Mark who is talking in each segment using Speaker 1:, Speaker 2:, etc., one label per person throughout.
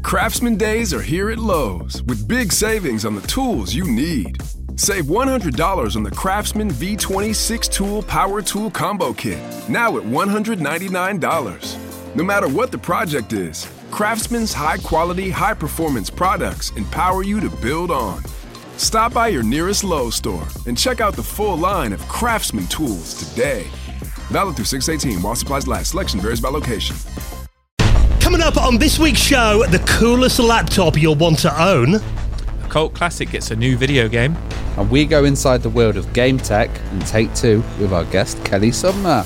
Speaker 1: Craftsman Days are here at Lowe's with big savings on the tools you need. Save $100 on the Craftsman V20 6-Tool Power Tool Combo Kit, now at $199. No matter what the project is, Craftsman's high-quality, high-performance products empower you to build on. Stop by your nearest Lowe's store and check out the full line of Craftsman tools today. Valid through 6/18 while supplies last. Selection varies by location.
Speaker 2: Coming up on this week's show, the coolest laptop you'll want to own.
Speaker 3: A cult classic gets a new video game.
Speaker 4: And we go inside the world of game tech and take two with our guest, Kelly Sumner.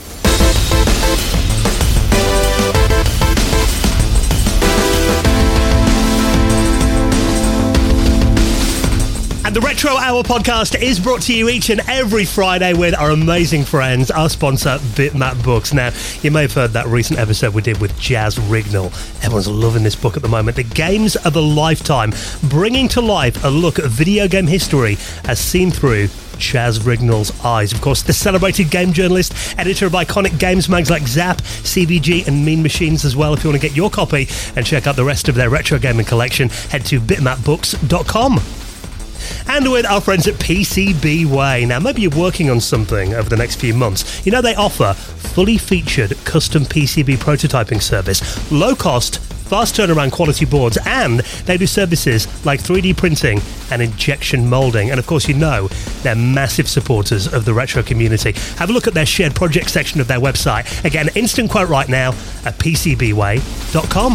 Speaker 2: And the Retro Hour podcast is brought to you each and every Friday with our amazing friends, our sponsor, Bitmap Books. Now, you may have heard that recent episode we did with Jaz Rignall. Everyone's loving this book at the moment. The Games of a Lifetime, bringing to life a look at video game history as seen through Jaz Rignall's eyes. Of course, the celebrated game journalist, editor of iconic games mags like Zap, CVG and Mean Machines as well. If you want to get your copy and check out the rest of their retro gaming collection, head to bitmapbooks.com. And with our friends at PCBWay. Now, maybe you're working on something over the next few months. You know, they offer fully featured custom PCB prototyping service, low cost, fast turnaround quality boards, and they do services like 3D printing and injection molding. And of course, you know, they're massive supporters of the retro community. Have a look at their shared project section of their website. Again, instant quote right now at PCBWay.com.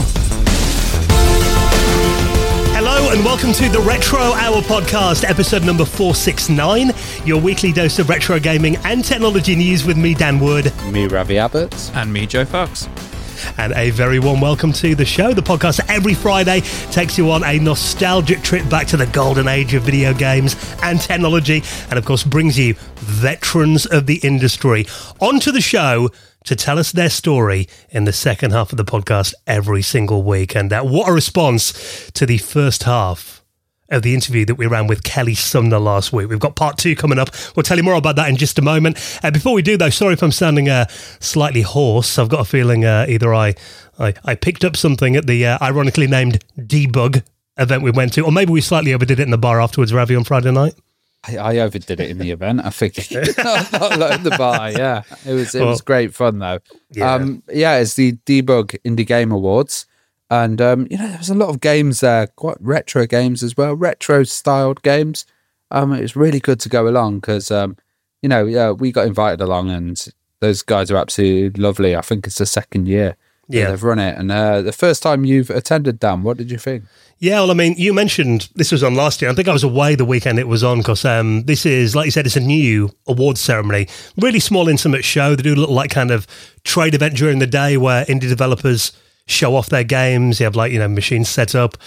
Speaker 2: Hello and welcome to the Retro Hour podcast, episode number 469, your weekly dose of retro gaming and technology news with me, Dan Wood.
Speaker 4: Me, Ravi Abbott.
Speaker 3: And me, Joe Fox.
Speaker 2: And a very warm welcome to the show. The podcast every Friday takes you on a nostalgic trip back to the golden age of video games and technology, and of course brings you veterans of the industry onto the show to tell us their story in the second half of the podcast every single week. And what a response to the first half of the interview that we ran with Kelly Sumner last week. We've got part 2 coming up. We'll tell you more about that in just a moment. Before we do, though, sorry if I'm sounding slightly hoarse. I've got a feeling either I picked up something at the ironically named Debug event we went to, or maybe we slightly overdid it in the bar afterwards, Ravi, on Friday night.
Speaker 4: I overdid it in the event. I think not at the bar. Yeah, it was great fun though. Yeah, it's the Debug Indie Game Awards, and there was a lot of games there, quite retro games as well, retro styled games. It was really good to go along because we got invited along, and those guys are absolutely lovely. I think it's the second year they've run it, and the first time you've attended, Dan, what did you think?
Speaker 2: Yeah, well, I mean, you mentioned this was on last year. I think I was away the weekend it was on because this is, like you said, it's a new awards ceremony. Really small, intimate show. They do a little kind of trade event during the day where indie developers show off their games. You have machines set up.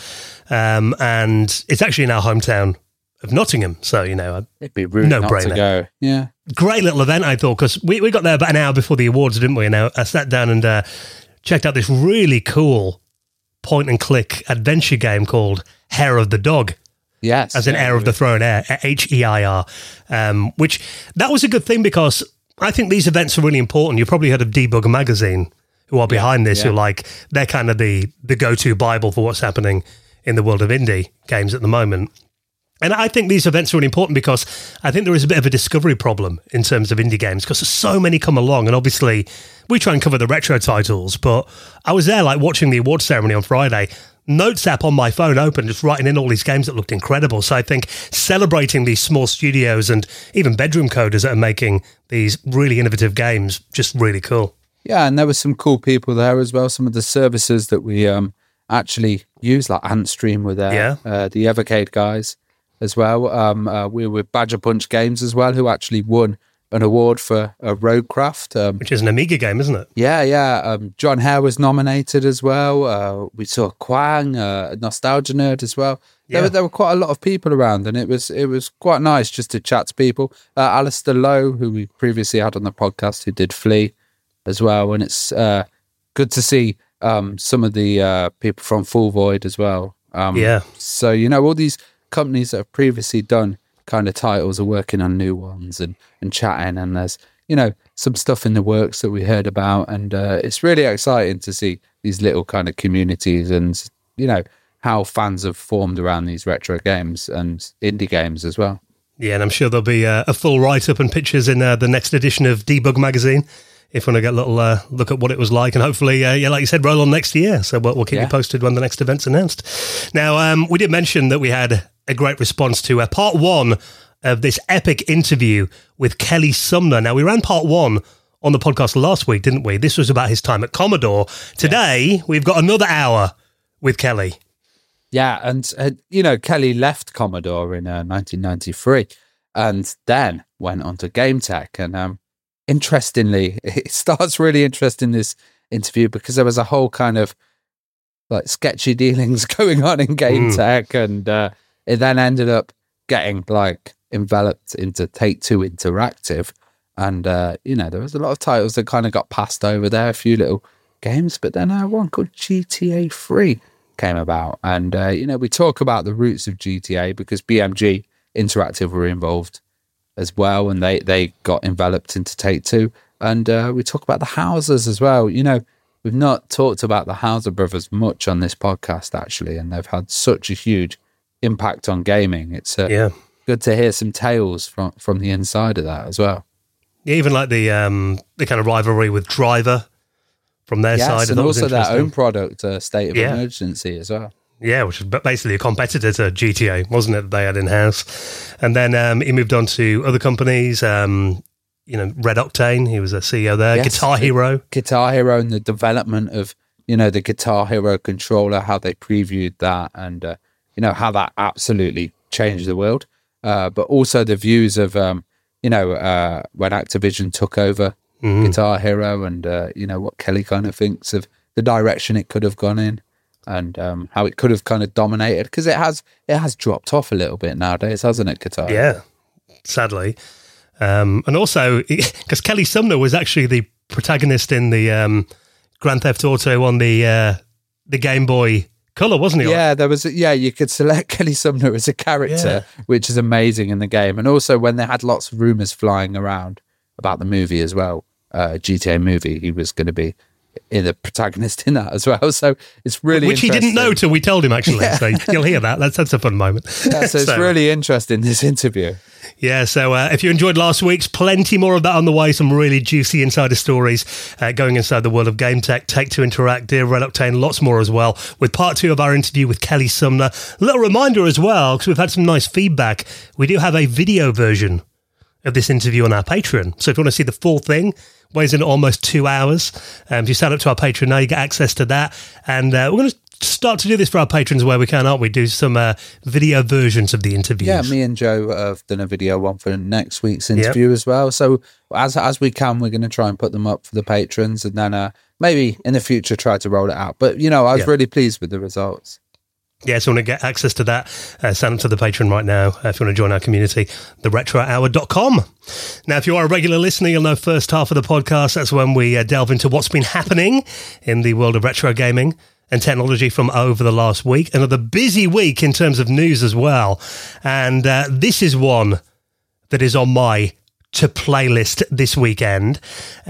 Speaker 2: And it's actually in our hometown of Nottingham. So,
Speaker 4: it'd be rude not to go. Yeah.
Speaker 2: Great little event, I thought, because we got there about an hour before the awards, didn't we? And I sat down and checked out this really cool point-and-click adventure game called Hair of the Dog.
Speaker 4: Yes.
Speaker 2: As in Heir of the Throne, H-E-I-R. Which, that was a good thing because I think these events are really important. You've probably heard of Debug Magazine, who are behind this, who they're kind of the go-to Bible for what's happening in the world of indie games at the moment. And I think these events are really important because I think there is a bit of a discovery problem in terms of indie games because so many come along, and obviously we try and cover the retro titles, but I was there watching the award ceremony on Friday, Notes app on my phone open, just writing in all these games that looked incredible. So I think celebrating these small studios and even bedroom coders that are making these really innovative games, just really cool.
Speaker 4: Yeah, and there were some cool people there as well. Some of the services that we actually use, like Antstream were there, the Evercade guys as well. We were with Badger Punch Games as well, who actually won an award for Roguecraft.
Speaker 2: Which is an Amiga game, isn't it?
Speaker 4: Yeah. John Hare was nominated as well. We saw Quang, Nostalgia Nerd as well. There were quite a lot of people around, and it was quite nice just to chat to people. Alistair Lowe, who we previously had on the podcast, who did Flea as well, and it's good to see some of the people from Full Void as well. So, all these companies that have previously done kind of titles are working on new ones and chatting, and there's some stuff in the works that we heard about, and it's really exciting to see these little kind of communities and how fans have formed around these retro games and indie games as well.
Speaker 2: Yeah, and I'm sure there'll be a full write-up and pictures in the next edition of Debug Magazine, if you want to get a little look at what it was like. And hopefully, like you said, roll on next year. So we'll keep you posted when the next event's announced. Now, we did mention that we had a great response to part 1 of this epic interview with Kelly Sumner. Now, we ran part 1 on the podcast last week, didn't we? This was about his time at Commodore. Today, we've got another hour with Kelly.
Speaker 4: Yeah, and, Kelly left Commodore in 1993 and then went on to GameTech. And interestingly, it starts really interesting, this interview, because there was a whole kind of like sketchy dealings going on in GameTech, and it then ended up getting like enveloped into Take-Two Interactive. And, there was a lot of titles that kind of got passed over there, a few little games, but then one called GTA 3 came about. And, we talk about the roots of GTA because BMG Interactive were involved as well, and they got enveloped into Take-Two. And we talk about the Housers as well. We've not talked about the Houser brothers much on this podcast, actually, and they've had such a huge impact on gaming. It's good to hear some tales from the inside of that as well.
Speaker 2: Yeah, even like the kind of rivalry with Driver from their side.
Speaker 4: And also their own product, State of Emergency, as well.
Speaker 2: Yeah, which is basically a competitor to GTA, wasn't it, that they had in-house? And then he moved on to other companies, Red Octane, he was a CEO there, yes. Guitar Hero.
Speaker 4: Guitar Hero, and the development of, the Guitar Hero controller, how they previewed that, and, how that absolutely changed the world. But also the views of, when Activision took over Guitar Hero, and, what Kelly kind of thinks of the direction it could have gone in. And how it could have kind of dominated, because it has dropped off a little bit nowadays, hasn't it, Guitar?
Speaker 2: Yeah, sadly. And also, because Kelly Sumner was actually the protagonist in the Grand Theft Auto on the Game Boy Color, wasn't he?
Speaker 4: Yeah, there was. You could select Kelly Sumner as a character, which is amazing in the game. And also, when they had lots of rumors flying around about the movie as well, GTA movie, he was going to be the protagonist in that as well, so it's really
Speaker 2: which he didn't know till we told him, actually. So you'll hear that. That's a fun moment.
Speaker 4: Yeah, so it's really interesting, this interview.
Speaker 2: Yeah, so if you enjoyed last week's, plenty more of that on the way. Some really juicy insider stories going inside the world of GameTech, Take-Two Interactive, Red Octane, lots more as well, with part 2 of our interview with Kelly Sumner. A little reminder as well, because we've had some nice feedback, we do have a video version of this interview on our Patreon. So if you want to see the full thing, weighs in almost 2 hours. If you sign up to our Patreon now, you get access to that. And we're going to start to do this for our patrons where we can, aren't we? Do some video versions of the interviews.
Speaker 4: Yeah, me and Joe have done a video one for next week's interview as well. So as we can, we're going to try and put them up for the patrons, and then maybe in the future try to roll it out. But, I was really pleased with the results.
Speaker 2: Yeah, so want to get access to that, sign up to the Patreon right now if you want to join our community, theretrohour.com. Now, if you are a regular listener, you'll know first half of the podcast, that's when we delve into what's been happening in the world of retro gaming and technology from over the last week. Another busy week in terms of news as well. And this is one that is on my to-play list this weekend.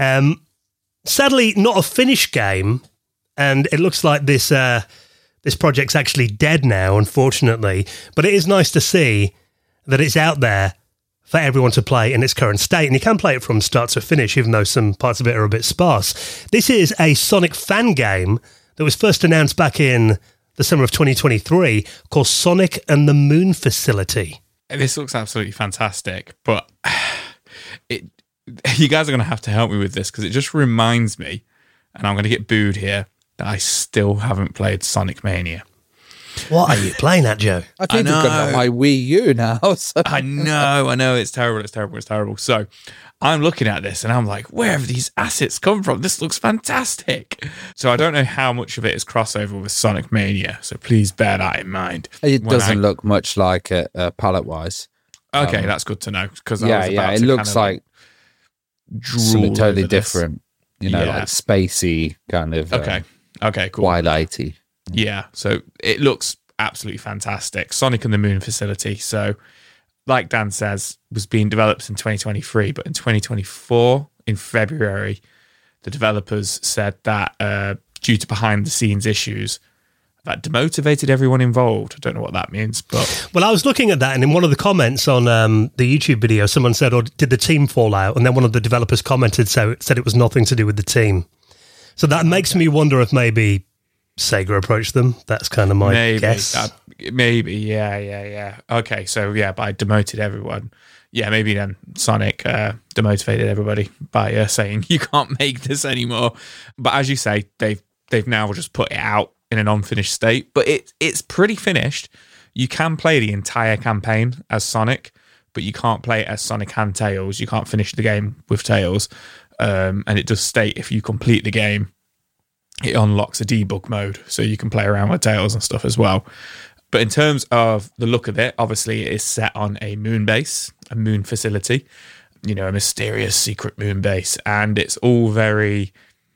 Speaker 2: Sadly, not a finished game, and it looks like this project's actually dead now, unfortunately, but it is nice to see that it's out there for everyone to play in its current state, and you can play it from start to finish, even though some parts of it are a bit sparse. This is a Sonic fan game that was first announced back in the summer of 2023, called Sonic and the Moon Facility.
Speaker 3: This looks absolutely fantastic, but you guys are going to have to help me with this, because it just reminds me, and I'm going to get booed here, that I still haven't played Sonic Mania.
Speaker 2: What are you playing at, Joe?
Speaker 4: I think I've got my Wii U now. So.
Speaker 3: I know. It's terrible. So I'm looking at this and I'm like, where have these assets come from? This looks fantastic. So I don't know how much of it is crossover with Sonic Mania. So please bear that in mind.
Speaker 4: It doesn't look much like it palette-wise.
Speaker 3: Okay, that's good to know. Because
Speaker 4: it looks like something totally different. Like spacey kind of.
Speaker 3: Okay, cool.
Speaker 4: Twilighty.
Speaker 3: Yeah, so it looks absolutely fantastic. Sonic and the Moon Facility. So, like Dan says, was being developed in 2023, but in 2024, in February, the developers said that due to behind-the-scenes issues, that demotivated everyone involved. I don't know what that means, but
Speaker 2: well, I was looking at that, and in one of the comments on the YouTube video, someone said, "Or did the team fall out?" And then one of the developers commented, said it was nothing to do with the team. So that makes me wonder if maybe Sega approached them. That's kind of my guess.
Speaker 3: Maybe, yeah. Okay, so yeah, by demoted everyone. Yeah, maybe then Sonic demotivated everybody by saying you can't make this anymore. But as you say, they've now just put it out in an unfinished state. But it's pretty finished. You can play the entire campaign as Sonic, but you can't play it as Sonic and Tails. You can't finish the game with Tails. And it does state if you complete the game, it unlocks a debug mode, so you can play around with Tails and stuff as well. But in terms of the look of it, obviously it is set on a moon base, a moon facility, you know, a mysterious secret moon base. And it's all very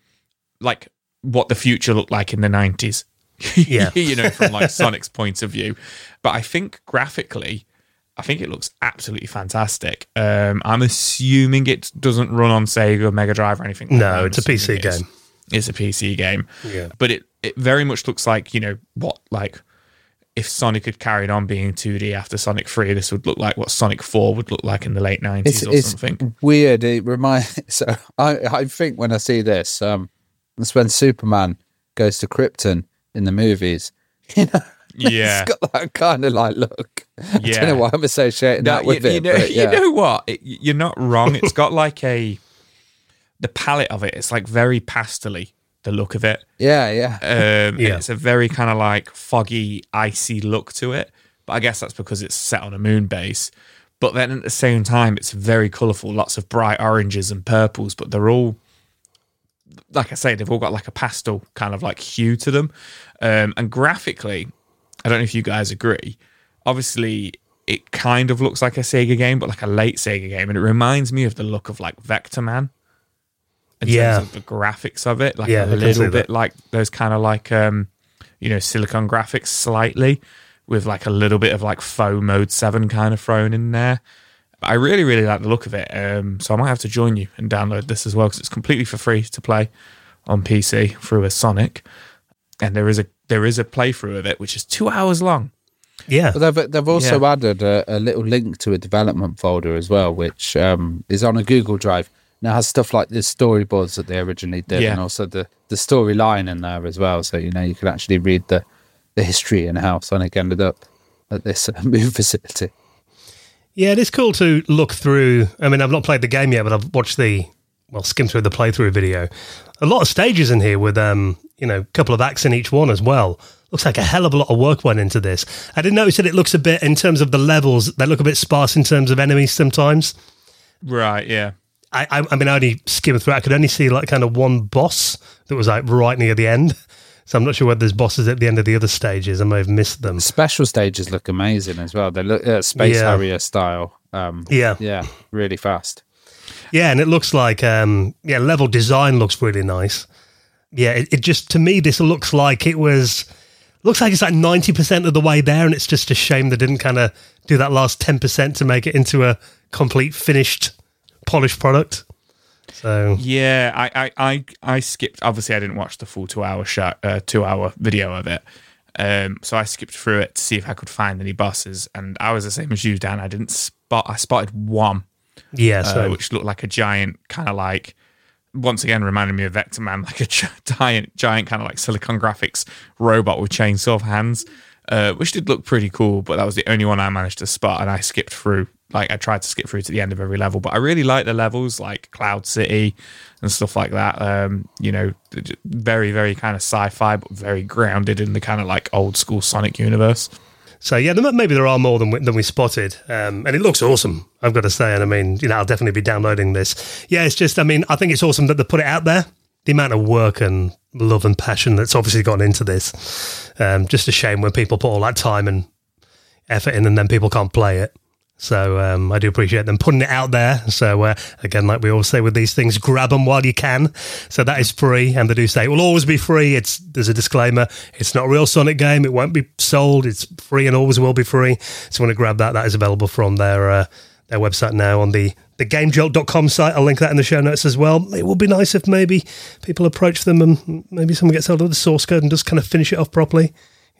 Speaker 3: like what the future looked like in the 90s,
Speaker 2: yeah.
Speaker 3: You know, from like Sonic's point of view. But I think graphically, it looks absolutely fantastic. I'm assuming it doesn't run on Sega or Mega Drive or anything.
Speaker 2: No, it's a PC game.
Speaker 3: It's a PC game.
Speaker 2: Yeah.
Speaker 3: But it very much looks like, you know, what, like, if Sonic had carried on being 2D after Sonic 3, this would look like what Sonic 4 would look like in the late 90s or something.
Speaker 4: It's weird. It reminds. So I think when I see this, it's when Superman goes to Krypton in the movies. You know,
Speaker 3: yeah,
Speaker 4: it's got that kind of like look.
Speaker 3: Yeah.
Speaker 4: I don't know why I'm associating that with it.
Speaker 3: You know what? You're not wrong. It's got like the palette of it. It's like very pastel-y. The look of it.
Speaker 4: Yeah.
Speaker 3: It's a very kind of like foggy, icy look to it. But I guess that's because it's set on a moon base. But then at the same time, it's very colourful. Lots of bright oranges and purples. But they're all, like I say, they've all got like a pastel kind of like hue to them. And graphically, I don't know if you guys agree. Obviously, it kind of looks like a Sega game, but like a late Sega game. And it reminds me of the look of like Vector Man. In terms of the graphics of it, like a little bit like those kind of like, you know, Silicon graphics slightly with like a little bit of like faux Mode 7 kind of thrown in there. But I really, really like the look of it. So I might have to join you and download this as well because it's completely for free to play on PC through a Sonic. And there is a playthrough of it, which is 2 hours long.
Speaker 2: Yeah.
Speaker 4: But they've also added a little link to a development folder as well, which is on a Google Drive. Now it has stuff like the storyboards that they originally did, and also the storyline in there as well. So, you know, you can actually read the history and how Sonic ended up at this moon facility.
Speaker 2: Yeah, it is cool to look through. I mean, I've not played the game yet, but I've watched skimmed through the playthrough video. A lot of stages in here with, you know, a couple of acts in each one as well. Looks like a hell of a lot of work went into this. I did notice that it looks a bit, in terms of the levels, they look a bit sparse in terms of enemies sometimes.
Speaker 3: Right, yeah.
Speaker 2: I mean, I only skimmed through. I could only see like kind of one boss that was like right near the end. So I'm not sure whether there's bosses at the end of the other stages. I may have missed them.
Speaker 4: Special stages look amazing as well. They look Space Harrier style. Yeah, really fast.
Speaker 2: Yeah, and it looks like level design looks really nice. Yeah, it just, to me, this looks like it's like 90% of the way there, and it's just a shame they didn't kind of do that last 10% to make it into a complete finished, polished product. So
Speaker 3: yeah, I skipped. Obviously, I didn't watch the full 2 hour 2 hour video of it. So I skipped through it to see if I could find any bosses, and I was the same as you, Dan. I spotted one.
Speaker 2: Yeah,
Speaker 3: which looked like a giant kind of like, once again reminded me of Vector Man, like a giant kind of like Silicon Graphics robot with chainsaw hands, which did look pretty cool. But that was the only one I managed to spot, and I skipped through. Like, I tried to skip through to the end of every level, but I really like the levels, like Cloud City and stuff like that. You know, very, very kind of sci-fi, but very grounded in the kind of like old school Sonic universe. So
Speaker 2: yeah, maybe there are more than we spotted, and it looks awesome, I've got to say. And I mean, you know, I'll definitely be downloading this. Yeah, it's just, I mean, I think it's awesome that they put it out there. The amount of work and love and passion that's obviously gone into this. Just a shame when people put all that time and effort in and then people can't play it. So I do appreciate them putting it out there. So again, like we always say with these things, grab them while you can. So that is free, and they do say it will always be free. There's a disclaimer. It's not a real Sonic game. It won't be sold. It's free and always will be free. So when you grab that, that is available from their website now on the GameJolt.com site. I'll link that in the show notes as well. It would be nice if maybe people approach them and maybe someone gets hold of the source code and just kind of finish it off properly.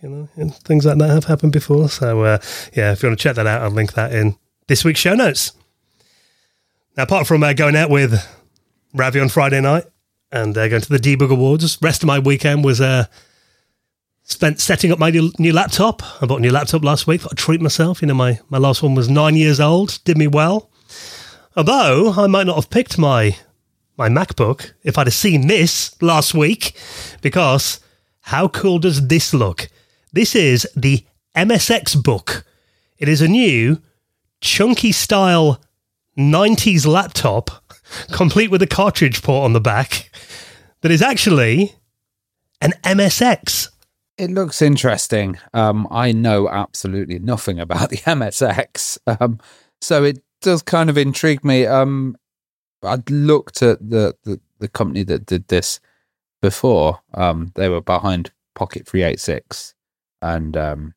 Speaker 2: You know, and things like that have happened before. So, if you want to check that out, I'll link that in this week's show notes. Now, apart from going out with Ravi on Friday night and going to the Debug Awards, the rest of my weekend was spent setting up my new laptop. I bought a new laptop last week. Thought I'd treat myself. You know, my last one was 9 years old. Did me well. Although I might not have picked my MacBook if I'd have seen this last week, because how cool does this look? This is the MSX Book. It is a new chunky style 90s laptop, complete with a cartridge port on the back, that is actually an MSX.
Speaker 4: It looks interesting. I know absolutely nothing about the MSX, so it does kind of intrigue me. I'd looked at the company that did this before. They were behind Pocket 386 and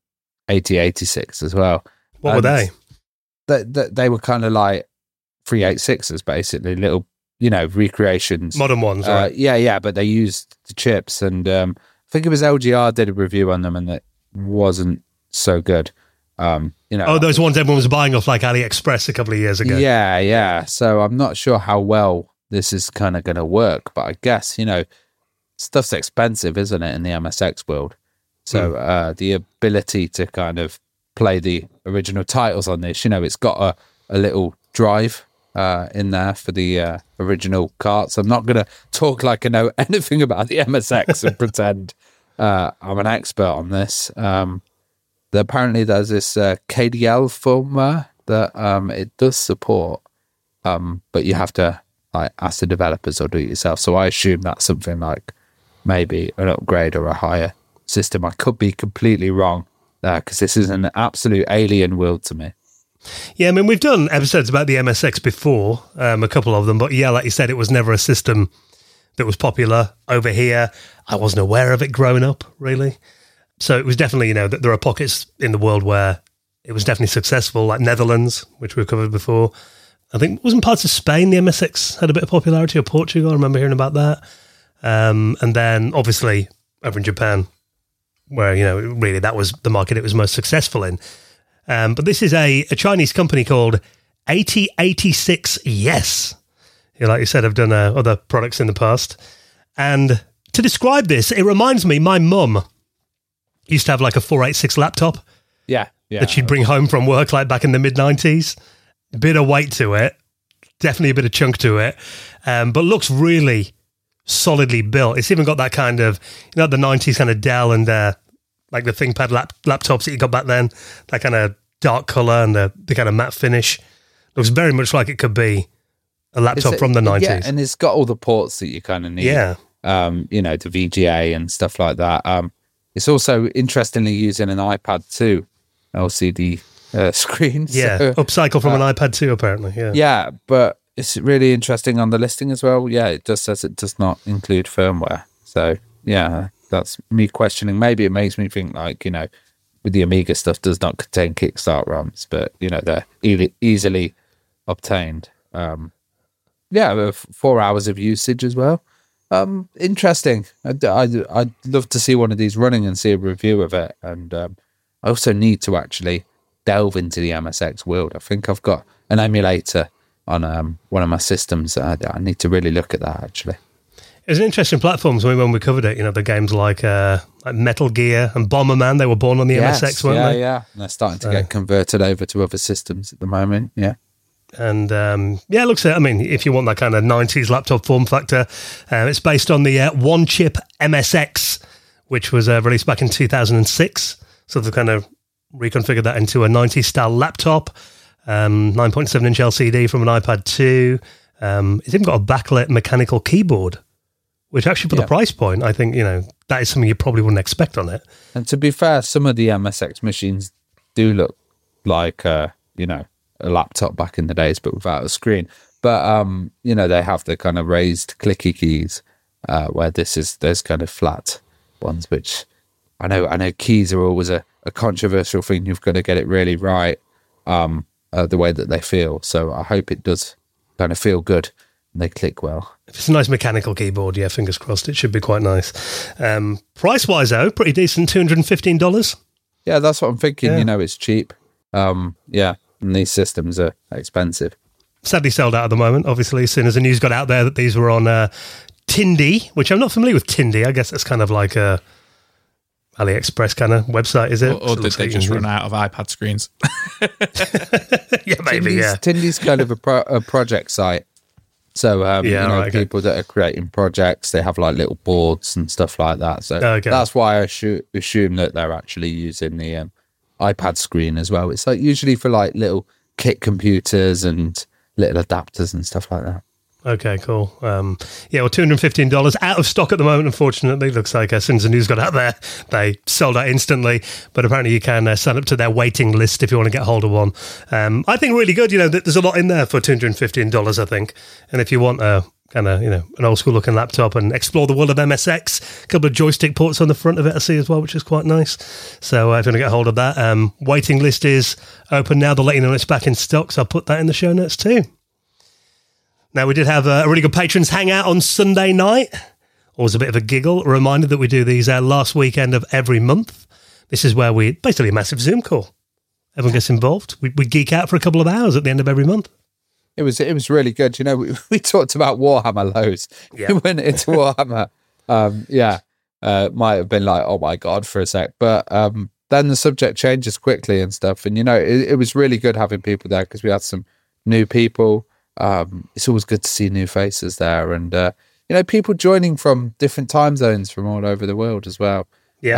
Speaker 4: 8086 as well.
Speaker 2: What were they?
Speaker 4: They were kind of like 386s, basically, little, recreations.
Speaker 2: Modern ones, right?
Speaker 4: Yeah, but they used the chips, and I think it was LGR did a review on them, and it wasn't so good.
Speaker 2: Those ones everyone was buying off like AliExpress a couple of years ago.
Speaker 4: Yeah. So I'm not sure how well this is kind of going to work, but I guess, stuff's expensive, isn't it, in the MSX world? So the ability to kind of play the original titles on this, it's got a little drive in there for the original carts. I'm not going to talk like I know anything about the MSX and pretend I'm an expert on this. Apparently there's this KDL firmware that it does support, but you have to ask the developers or do it yourself. So I assume that's something like maybe an upgrade or a higher system. I could be completely wrong because this is an absolute alien world to me.
Speaker 2: Yeah, I mean, we've done episodes about the MSX before, a couple of them, but yeah, like you said, it was never a system that was popular over here. I wasn't aware of it growing up, really. So it was definitely, that there are pockets in the world where it was definitely successful, like Netherlands, which we've covered before. I think, wasn't parts of Spain the MSX had a bit of popularity, or Portugal? I remember hearing about that. And then, obviously, over in Japan, where, really that was the market it was most successful in. But this is a Chinese company called 8086 Yes. Like you said, I've done other products in the past. And to describe this, it reminds me, my mum used to have like a 486 laptop.
Speaker 4: Yeah.
Speaker 2: That she'd bring home from work like back in the mid-90s. A bit of weight to it. Definitely a bit of chunk to it. But looks really solidly built. It's even got that kind of, the 90s kind of Dell and like the ThinkPad laptops that you got back then. That kind of dark colour and the kind of matte finish. Looks very much like it could be a laptop from the 90s.
Speaker 4: Yeah, and it's got all the ports that you kind of need.
Speaker 2: Yeah.
Speaker 4: The VGA and stuff like that. It's also interestingly using an iPad 2 LCD screen.
Speaker 2: Yeah, so, upcycle from an iPad 2 apparently.
Speaker 4: Yeah, but it's really interesting on the listing as well. Yeah, it just says it does not include firmware. So yeah, that's me questioning. Maybe it makes me think like, with the Amiga stuff does not contain Kickstart ROMs, but they're easily obtained. 4 hours of usage as well. Interesting. I'd love to see one of these running and see a review of it. And I also need to actually delve into the MSX world. I think I've got an emulator on one of my systems. I need to really look at that, actually.
Speaker 2: It was an interesting platform. So when we covered it, the games like Metal Gear and Bomberman, they were born on the MSX, weren't they?
Speaker 4: Yeah. And they're starting to get converted over to other systems at the moment, yeah.
Speaker 2: And it looks at, if you want that kind of 90s laptop form factor, it's based on the One Chip MSX, which was released back in 2006. So they've kind of reconfigured that into a 90s style laptop, 9.7 inch LCD from an iPad 2. It's even got a backlit mechanical keyboard, which actually for the price point, I think, that is something you probably wouldn't expect on it.
Speaker 4: And to be fair, some of the MSX machines do look like, a laptop back in the days, but without a screen. But, they have the kind of raised clicky keys, where there's kind of flat ones, which I know keys are always a controversial thing. You've got to get it really right, the way that they feel. So I hope it does kind of feel good they click well.
Speaker 2: If it's a nice mechanical keyboard, yeah, fingers crossed, it should be quite nice. Price-wise, though, pretty decent, $215.
Speaker 4: Yeah, that's what I'm thinking. Yeah. It's cheap. And these systems are expensive.
Speaker 2: Sadly sold out at the moment, obviously, as soon as the news got out there that these were on Tindy, which I'm not familiar with Tindy. I guess it's kind of like a AliExpress kind of website, is it?
Speaker 3: Or did they just run out of iPad screens?
Speaker 2: Yeah, maybe,
Speaker 4: Tindy's kind of a project site. So, people that are creating projects, they have like little boards and stuff like that. So that's why I assume that they're actually using the iPad screen as well. It's like usually for like little kit computers and little adapters and stuff like that.
Speaker 2: Okay, cool. $215 out of stock at the moment, unfortunately. Looks like as soon as the news got out there, they sold out instantly. But apparently you can sign up to their waiting list if you want to get hold of one. I think really good, there's a lot in there for $215, I think. And if you want a kind of, an old school looking laptop and explore the world of MSX, a couple of joystick ports on the front of it, I see as well, which is quite nice. So if you want to get hold of that, waiting list is open now. They'll let you know when it's back in stock. So I'll put that in the show notes too. Now, we did have a really good patrons hangout on Sunday night. Always a bit of a giggle. A reminder that we do these last weekend of every month. This is where basically a massive Zoom call. Everyone gets involved. We geek out for a couple of hours at the end of every month.
Speaker 4: It was really good. We talked about Warhammer loads.
Speaker 2: Yeah.
Speaker 4: We went into Warhammer. Might have been like, oh my God, for a sec. But then the subject changes quickly and stuff. And, it was really good having people there because we had some new people. It's always good to see new faces there, and people joining from different time zones from all over the world as well.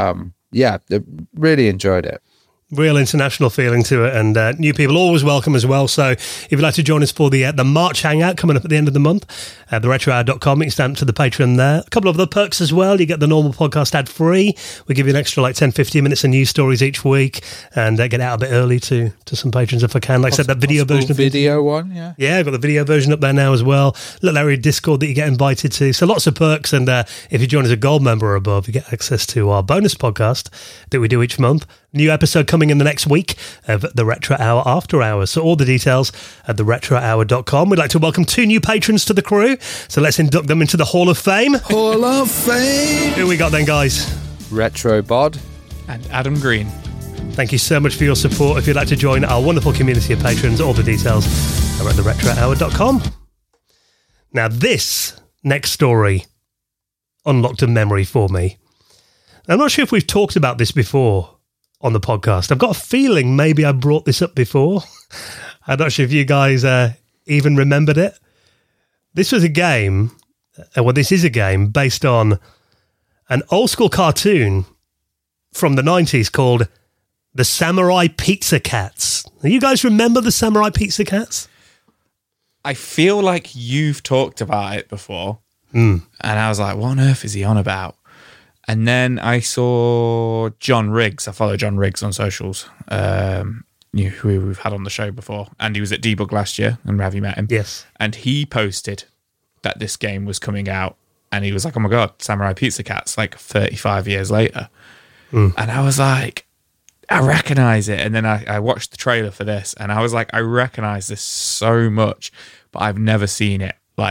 Speaker 4: Really enjoyed it.
Speaker 2: Real international feeling to it, and new people always welcome as well. So if you'd like to join us for the March Hangout coming up at the end of the month, theretrohour.com, you can stand up to the Patreon there. A couple of other perks as well. You get the normal podcast ad-free. We give you an extra 10, 15 minutes of news stories each week, and get out a bit early to some patrons if I can. Like I said, that video version.
Speaker 4: Video one, yeah.
Speaker 2: Yeah, I've got the video version up there now as well. Little area of Discord that you get invited to. So lots of perks, and if you join as a gold member or above, you get access to our bonus podcast that we do each month. New episode coming in the next week of the Retro Hour After Hours. So all the details at theretrohour.com. We'd like to welcome 2 new patrons to the crew. So let's induct them into the Hall of Fame.
Speaker 1: Hall of Fame.
Speaker 2: Who we got then, guys?
Speaker 4: Retro Bod.
Speaker 3: And Adam Green.
Speaker 2: Thank you so much for your support. If you'd like to join our wonderful community of patrons, all the details are at theretrohour.com. Now this next story unlocked a memory for me. I'm not sure if we've talked about this before on the podcast. I've got a feeling maybe I brought this up before. I'm not sure if you guys even remembered it. This was a game, this is a game based on an old school cartoon from the 90s called The Samurai Pizza Cats. Do you guys remember the Samurai Pizza Cats?
Speaker 3: I feel like you've talked about it before. And I was like, what on earth is he on about? And then I saw John Riggs. I follow John Riggs on socials, who we've had on the show before. And he was at Debug last year, and Ravi met him.
Speaker 2: Yes.
Speaker 3: And he posted that this game was coming out. And he was like, oh my God, Samurai Pizza Cats, 35 years later. And I was like, I recognize it. And then I watched the trailer for this, and I was like, I recognize this so much, but I've never seen it. I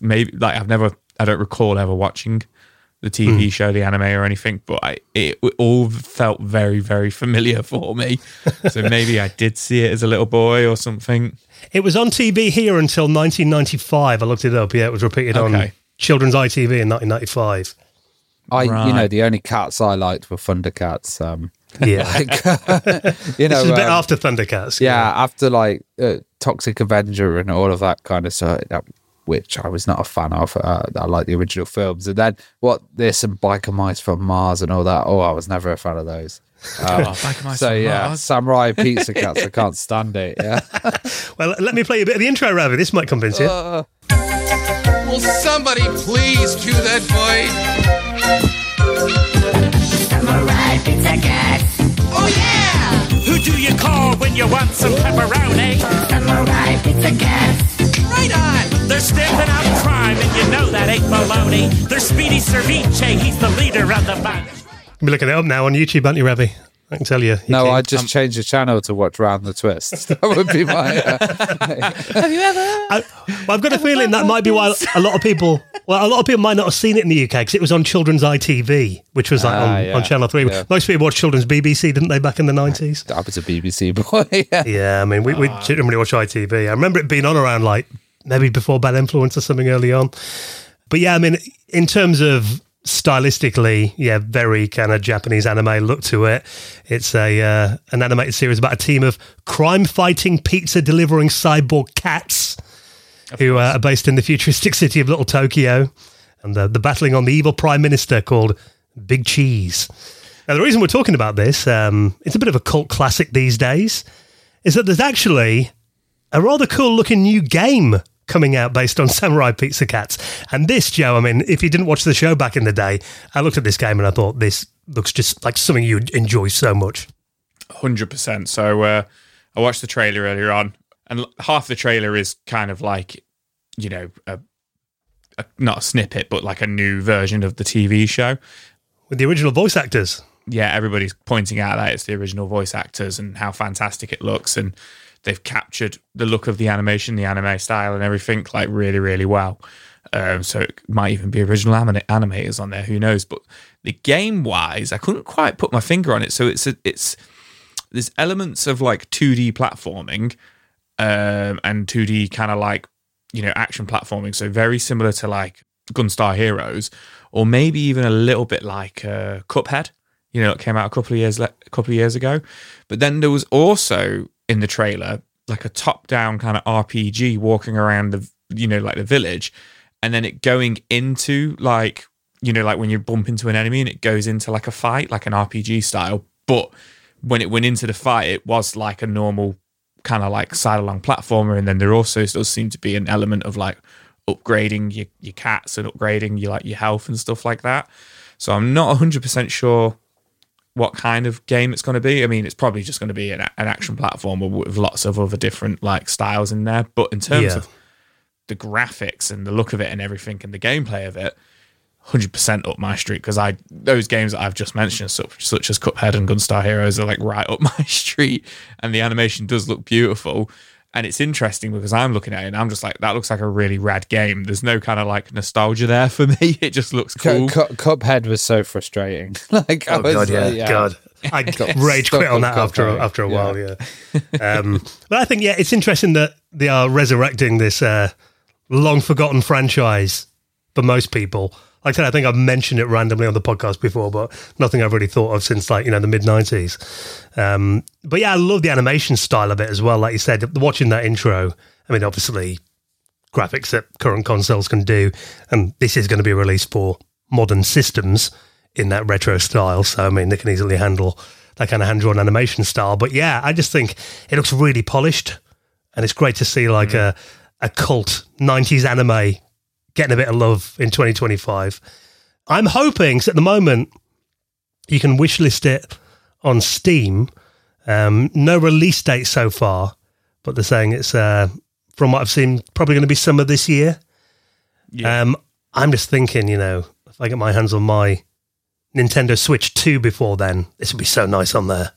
Speaker 3: don't recall ever watching the TV show, the anime or anything, but it all felt very, very familiar for me. So maybe I did see it as a little boy or something.
Speaker 2: It was on TV here until 1995. I looked it up. Yeah, it was repeated on Children's ITV in 1995.
Speaker 4: The only cats I liked were Thundercats.
Speaker 2: This is a bit after Thundercats.
Speaker 4: Yeah, after Toxic Avenger and all of that kind of stuff. Which I was not a fan of. I like the original films. And then this and Biker Mice from Mars and all that. Oh, I was never a fan of those.
Speaker 3: Biker Mice from Mars.
Speaker 4: Samurai Pizza Cats. I can't stand it. Yeah.
Speaker 2: Well, let me play a bit of the intro, Ravi. This might convince you.
Speaker 5: Will somebody please cue that voice?
Speaker 6: Samurai Pizza Cats.
Speaker 5: Oh yeah!
Speaker 7: Who do you call when you want some pepperoni?
Speaker 6: Samurai Pizza Cats.
Speaker 5: Right on!
Speaker 7: They're stamping out crime, and you know that ain't baloney. They're Speedy Cerviche, he's the leader of the bunch.
Speaker 2: You'll be looking it up now on YouTube, aren't you, Ravi? I can tell you.
Speaker 4: No, I'd just change the channel to watch Round the Twist. That would be my...
Speaker 3: Have you ever?
Speaker 2: I've got a feeling that might be why a lot of people might not have seen it in the UK, because it was on Children's ITV, which was on Channel 3. Yeah. Most people watched Children's BBC, didn't they, back in the 90s?
Speaker 4: I was a BBC boy.
Speaker 2: Yeah, I mean, we didn't really watch ITV. I remember it being on around, like, maybe before Bad Influence or something early on. But yeah, I mean, in terms of stylistically, yeah, very kind of Japanese anime look to it. It's an animated series about a team of crime-fighting, pizza-delivering cyborg cats who are based in the futuristic city of Little Tokyo, and they're battling on the evil prime minister called Big Cheese. Now, the reason we're talking about this, it's a bit of a cult classic these days, is that there's actually a rather cool-looking new game coming out based on Samurai Pizza Cats. And this, Joe, I mean, if you didn't watch the show back in the day, I looked at this game and I thought, this looks just like something you'd enjoy so much.
Speaker 3: 100%. So I watched the trailer earlier on, and half the trailer is kind of like, you know, not a snippet, but like a new version of the TV show.
Speaker 2: With the original voice actors.
Speaker 3: Yeah, everybody's pointing out that it's the original voice actors and how fantastic it looks, and they've captured the look of the animation, the anime style and everything, like, really, really well. So it might even be original animators on there, who knows? But the game-wise, I couldn't quite put my finger on it. So it's there's elements of, like, 2D platforming and 2D kind of, like, you know, action platforming. So very similar to, like, Gunstar Heroes, or maybe even a little bit like Cuphead. You know, it came out a couple of years ago. But then there was also in the trailer like a top-down kind of RPG walking around the, you know, like the village, and then it going into, like, you know, like when you bump into an enemy and it goes into like a fight, like an RPG style. But when it went into the fight, it was like a normal kind of like side-along platformer, and then there also does seem to be an element of like upgrading your cats and upgrading your health and stuff like that. So I'm not 100% sure what kind of game it's going to be. I mean, it's probably just going to be an action platformer with lots of other different like styles in there. But in terms of the graphics and the look of it and everything and the gameplay of it, 100% up my street, because those games that I've just mentioned, such as Cuphead and Gunstar Heroes, are like right up my street, and the animation does look beautiful. And it's interesting because I'm looking at it and I'm just like, that looks like a really rad game. There's no kind of like nostalgia there for me. It just looks cool.
Speaker 4: Cuphead was so frustrating. Like,
Speaker 2: God. I rage quit on that after a while, yeah. But I think, yeah, it's interesting that they are resurrecting this long forgotten franchise for most people. Like I said, I think I've mentioned it randomly on the podcast before, but nothing I've really thought of since, like, you know, the mid-90s. But yeah, I love the animation style of it as well. Like you said, watching that intro, I mean, obviously, graphics that current consoles can do, and this is going to be released for modern systems in that retro style. So, I mean, they can easily handle that kind of hand-drawn animation style. But yeah, I just think it looks really polished, and it's great to see, like, a cult 90s anime getting a bit of love in 2025. I'm hoping, because at the moment, you can wishlist it on Steam. No release date so far, but they're saying it's, from what I've seen, probably going to be summer this year. Yeah. I'm just thinking, you know, if I get my hands on my Nintendo Switch 2 before then, this would be so nice on there.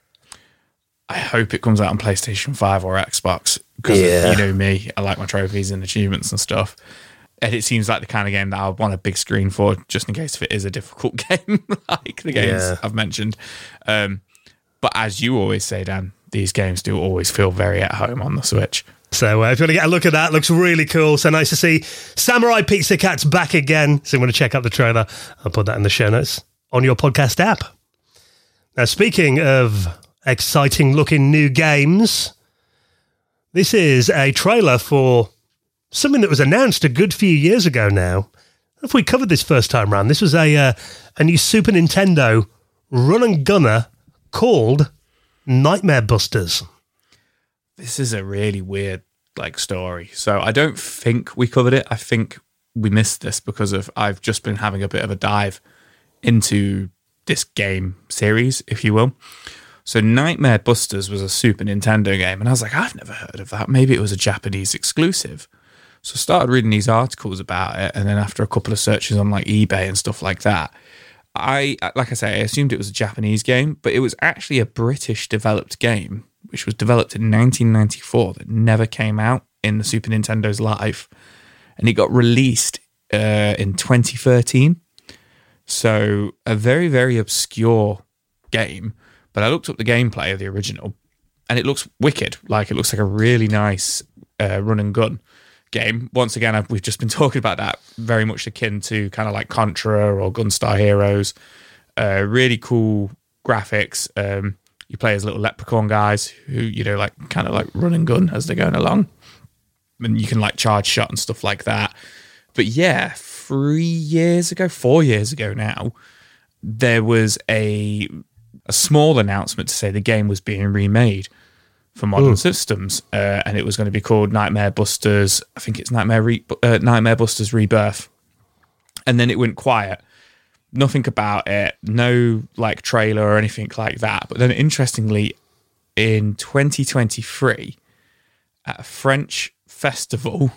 Speaker 3: I hope it comes out on PlayStation 5 or Xbox, because you know me, I like my trophies and achievements and stuff. And it seems like the kind of game that I want a big screen for, just in case if it is a difficult game, like the games I've mentioned. But as you always say, Dan, these games do always feel very at home on the Switch.
Speaker 2: So if you want to get a look at that, looks really cool. So nice to see Samurai Pizza Cats back again. So you want to check out the trailer, I'll put that in the show notes on your podcast app. Now, speaking of exciting looking new games, this is a trailer for something that was announced a good few years ago now. If we covered this first time round, this was a new Super Nintendo run and gunner called Nightmare Busters.
Speaker 3: This is a really weird story. So I don't think we covered it. I think we missed this because I've just been having a bit of a dive into this game series, if you will. So Nightmare Busters was a Super Nintendo game, and I was like, I've never heard of that. Maybe it was a Japanese exclusive. So I started reading these articles about it, and then after a couple of searches on eBay and stuff like that, like I say, I assumed it was a Japanese game, but it was actually a British developed game, which was developed in 1994 that never came out in the Super Nintendo's life. And it got released in 2013. So a very, very obscure game. But I looked up the gameplay of the original and it looks wicked. Like, it looks like a really nice run and gun game. Once again, we've just been talking about that, very much akin to kind of like Contra or Gunstar Heroes. Really cool graphics. You play as little leprechaun guys who, you know, like kind of like run and gun as they're going along. And you can like charge shot and stuff like that. But yeah, 4 years ago now, there was a small announcement to say the game was being remade for modern systems, and it was going to be called Nightmare Busters. I think it's Nightmare Busters Rebirth. And then it went quiet. Nothing about it. No like trailer or anything like that. But then, interestingly, in 2023, at a French festival,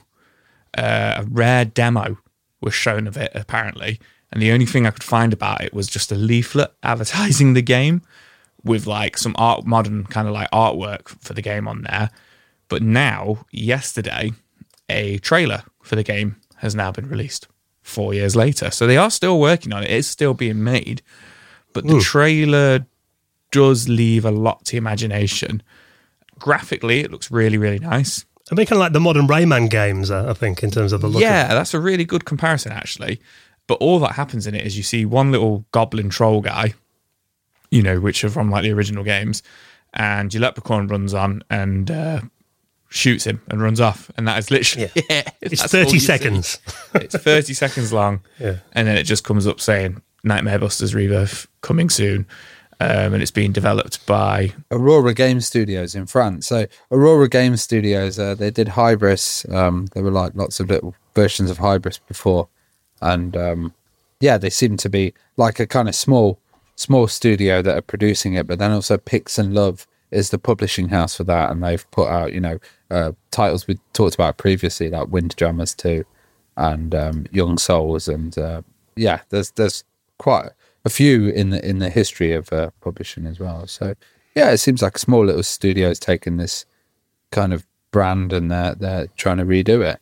Speaker 3: a rare demo was shown of it, apparently. And the only thing I could find about it was just a leaflet advertising the game with like some modern kind of like artwork for the game on there. But now, yesterday, a trailer for the game has now been released 4 years later. So they are still working on it. It's still being made. But the trailer does leave a lot to imagination. Graphically, it looks really, really nice.
Speaker 2: I mean, kind of like the modern Rayman games, I think, in terms of the look.
Speaker 3: Yeah, that's a really good comparison, actually. But all that happens in it is you see one little goblin troll guy, you know, which are from like the original games, and your leprechaun runs on and shoots him and runs off. And that is literally it.
Speaker 2: It's 30 seconds.
Speaker 3: It's 30 seconds long.
Speaker 2: Yeah.
Speaker 3: And then it just comes up saying Nightmare Busters Rebirth coming soon. And it's being developed by
Speaker 4: Aurora Game Studios in France. So Aurora Game Studios, they did Hybris. There were like lots of little versions of Hybris before. And they seem to be like a kind of small studio that are producing it. But then also Pix and Love is the publishing house for that. And they've put out, you know, titles we talked about previously, like Windjammers 2 and Young Souls. And there's quite a few in the history of publishing as well. So yeah, it seems like a small little studio is taking this kind of brand and they're trying to redo it.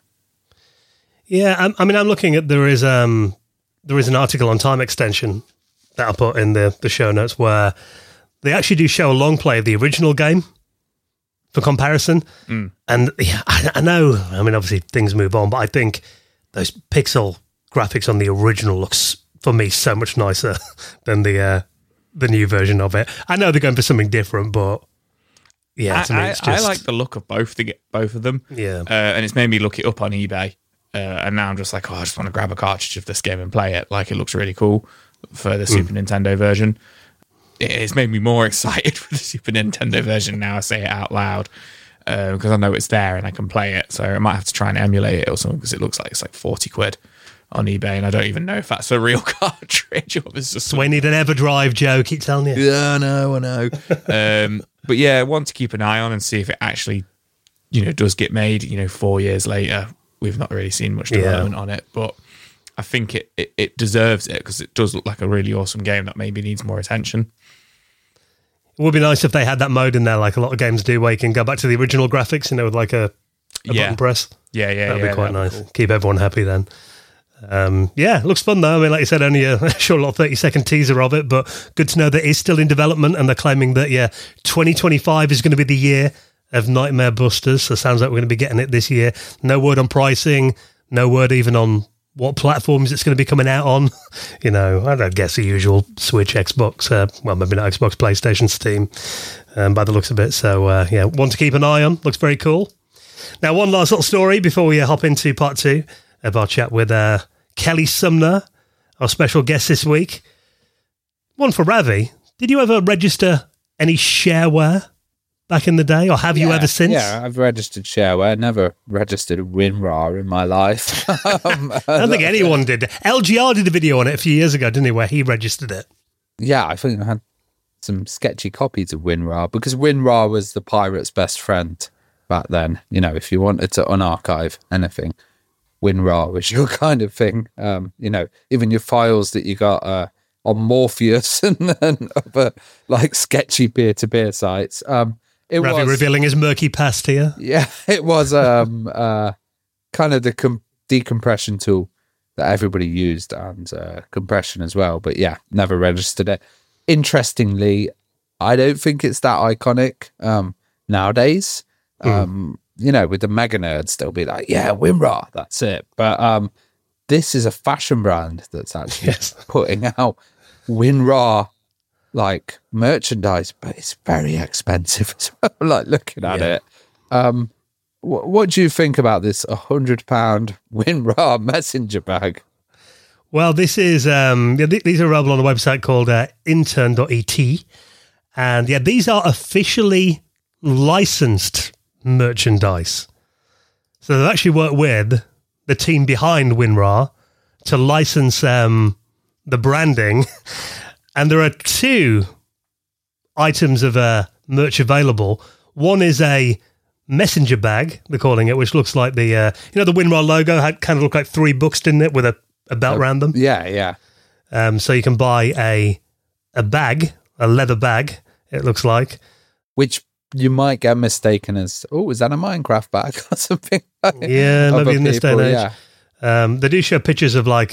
Speaker 2: Yeah, I mean, I'm looking at there is an article on Time Extension that I put in the show notes where they actually do show a long play of the original game for comparison. And yeah, I know, I mean, obviously things move on, but I think those pixel graphics on the original looks, for me, so much nicer than the new version of it. I know they're going for something different, but yeah, to me it's just...
Speaker 3: I like the look of both of them.
Speaker 2: Yeah.
Speaker 3: And it's made me look it up on eBay. And now I'm just like, I just want to grab a cartridge of this game and play it. Like, it looks really cool for the Super Nintendo version. It's made me more excited for the Super Nintendo version now I say it out loud, because I know it's there and I can play it. So I might have to try and emulate it or something, because it looks like it's like 40 quid on eBay, and I don't even know if that's a real cartridge or it's just...
Speaker 2: So we need an EverDrive, Joe, keep telling you.
Speaker 3: Yeah, I know. But yeah, I want to keep an eye on and see if it actually, you know, does get made, you know, 4 years later. We've not really seen much development on it, but I think it deserves it, because it does look like a really awesome game that maybe needs more attention.
Speaker 2: It would be nice if they had that mode in there, like a lot of games do, where you can go back to the original graphics, you know, with like a button press.
Speaker 3: Yeah.
Speaker 2: That'd be quite nice. Cool. Keep everyone happy then. It looks fun though. I mean, like you said, only a short little 30-second teaser of it, but good to know that it's still in development, and they're claiming that 2025 is going to be the year of Nightmare Busters. So it sounds like we're going to be getting it this year. No word on pricing, no word even on what platforms it's going to be coming out on. You know, I don't guess the usual Switch, Xbox, maybe not Xbox, PlayStation, Steam, by the looks of it. So one to keep an eye on. Looks very cool. Now, one last little story before we hop into part 2 of our chat with Kelly Sumner, our special guest this week. One for Ravi. Did you ever register any shareware back in the day, or have you ever since?
Speaker 4: Yeah, I've registered shareware, never registered WinRAR in my life.
Speaker 2: I don't think anyone did. LGR did a video on it a few years ago, didn't he, where he registered it?
Speaker 4: Yeah, I think I had some sketchy copies of WinRAR, because WinRAR was the pirate's best friend back then. You know, if you wanted to unarchive anything, WinRAR was your kind of thing. You know, even your files that you got on Morpheus and other like sketchy peer-to-peer sites. It
Speaker 2: Ravi
Speaker 4: was
Speaker 2: revealing his murky past here.
Speaker 4: Yeah, it was kind of the decompression tool that everybody used, and compression as well. But yeah, never registered it. Interestingly, I don't think it's that iconic nowadays. You know, with the mega nerds, they'll be like, yeah, WinRAR, that's it. But this is a fashion brand that's actually putting out WinRAR like merchandise, but it's very expensive as well. Like looking at it. What do you think about this £100 WinRAR messenger bag?
Speaker 2: Well, this is these are available on a website called intern.et, and these are officially licensed merchandise. So they've actually worked with the team behind WinRAR to license the branding, and there are two items of merch available. One is a messenger bag, they're calling it, which looks like the the WinRAR logo had kind of looked like 3 books, didn't it, with a belt around them?
Speaker 4: Yeah.
Speaker 2: So you can buy a bag, a leather bag, it looks like.
Speaker 4: Which you might get mistaken as, is that a Minecraft bag or something?
Speaker 2: Yeah, maybe in this day and age.
Speaker 4: Yeah.
Speaker 2: They do show pictures of like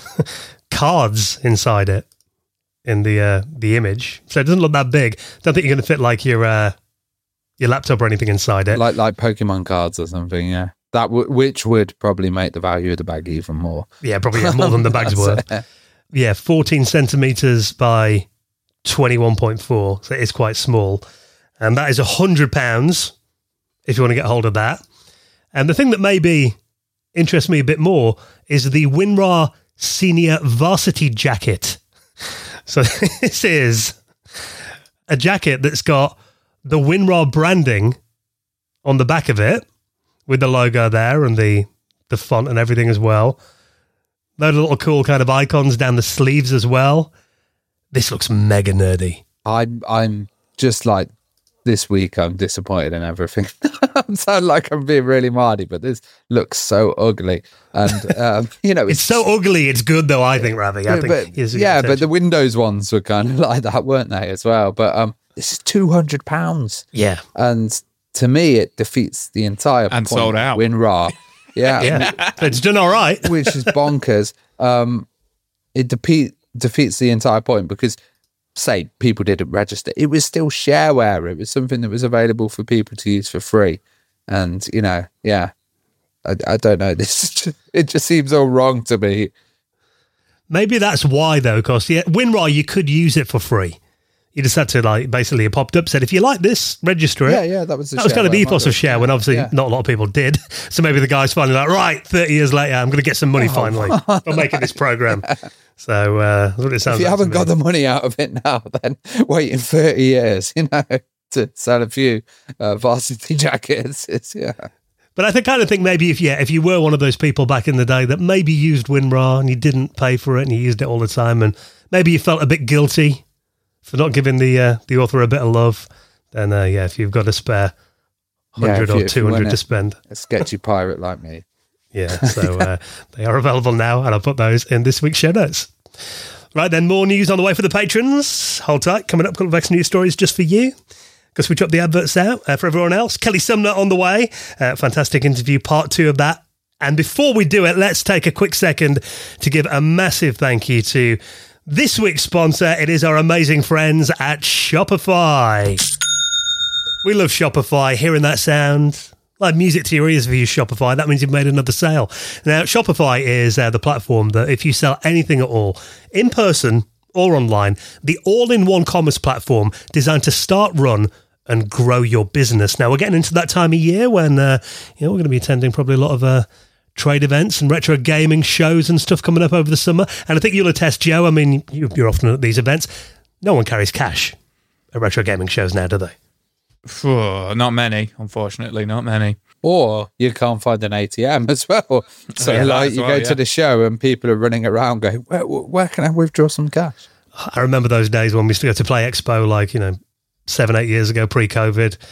Speaker 2: cards inside it in the image. So it doesn't look that big. Don't think you're going to fit like your laptop or anything inside it.
Speaker 4: Like Pokemon cards or something, yeah. That which would probably make the value of the bag even more.
Speaker 2: Yeah, probably more than the bag's worth. Yeah, 14 centimeters by 21.4, so it is quite small. And that is £100 if you want to get hold of that. And the thing that maybe interests me a bit more is the WinRAR Senior Varsity Jacket. So this is a jacket that's got the WinRAR branding on the back of it with the logo there and the font and everything as well. Load of little cool kind of icons down the sleeves as well. This looks mega nerdy.
Speaker 4: I'm just like, this week I'm disappointed in everything. I sound like I'm being really mardy, but this looks so ugly. And,
Speaker 2: it's so ugly, it's good though, I think, Ravi.
Speaker 4: But the Windows ones were kind of like that, weren't they, as well? But this is £200.
Speaker 2: Yeah.
Speaker 4: And to me, it defeats the entire
Speaker 3: and
Speaker 4: point
Speaker 3: sold out.
Speaker 4: WinRAR. Yeah.
Speaker 2: It's done all right.
Speaker 4: Which is bonkers. It defeats the entire point because, say, people didn't register. It was still shareware. It was something that was available for people to use for free. And, I don't know. It just seems all wrong to me.
Speaker 2: Maybe that's why, though, because WinRAR, you could use it for free. You just had to, basically, it popped up, said, if you like this, register it.
Speaker 4: Yeah, that was
Speaker 2: kind of the ethos of share when obviously not a lot of people did. So maybe the guy's finally like, right, 30 years later, I'm going to get some money finally for making this program. So that's what it sounds like.
Speaker 4: If you haven't got the money out of it now, then waiting 30 years, to sell a few varsity jackets.
Speaker 2: But I kind of think maybe if you were one of those people back in the day that maybe used WinRAR and you didn't pay for it and you used it all the time and maybe you felt a bit guilty for not giving the author a bit of love, then if you've got a spare 100 or 200 to spend.
Speaker 4: A sketchy pirate like me.
Speaker 2: Yeah, so they are available now, and I'll put those in this week's show notes. Right then, more news on the way for the patrons. Hold tight. Coming up, a couple of extra news stories just for you, because we dropped the adverts out for everyone else. Kelly Sumner on the way. Fantastic interview, part 2 of that. And before we do it, let's take a quick second to give a massive thank you to this week's sponsor. It is our amazing friends at Shopify. We love Shopify. Hearing that sound, like music to your ears if you use Shopify, that means you've made another sale. Now, Shopify is the platform that if you sell anything at all, in person or online, the all-in-one commerce platform designed to start, run, and grow your business. Now, we're getting into that time of year when we're going to be attending probably a lot of trade events and retro gaming shows and stuff coming up over the summer. And I think you'll attest, Joe, I mean, you're often at these events. No one carries cash at retro gaming shows now, do they?
Speaker 3: Not many, unfortunately, not many.
Speaker 4: Or you can't find an ATM as well. So you go to the show and people are running around going, where can I withdraw some cash?
Speaker 2: I remember those days when we used to go to Play Expo 7-8 years ago, pre-COVID.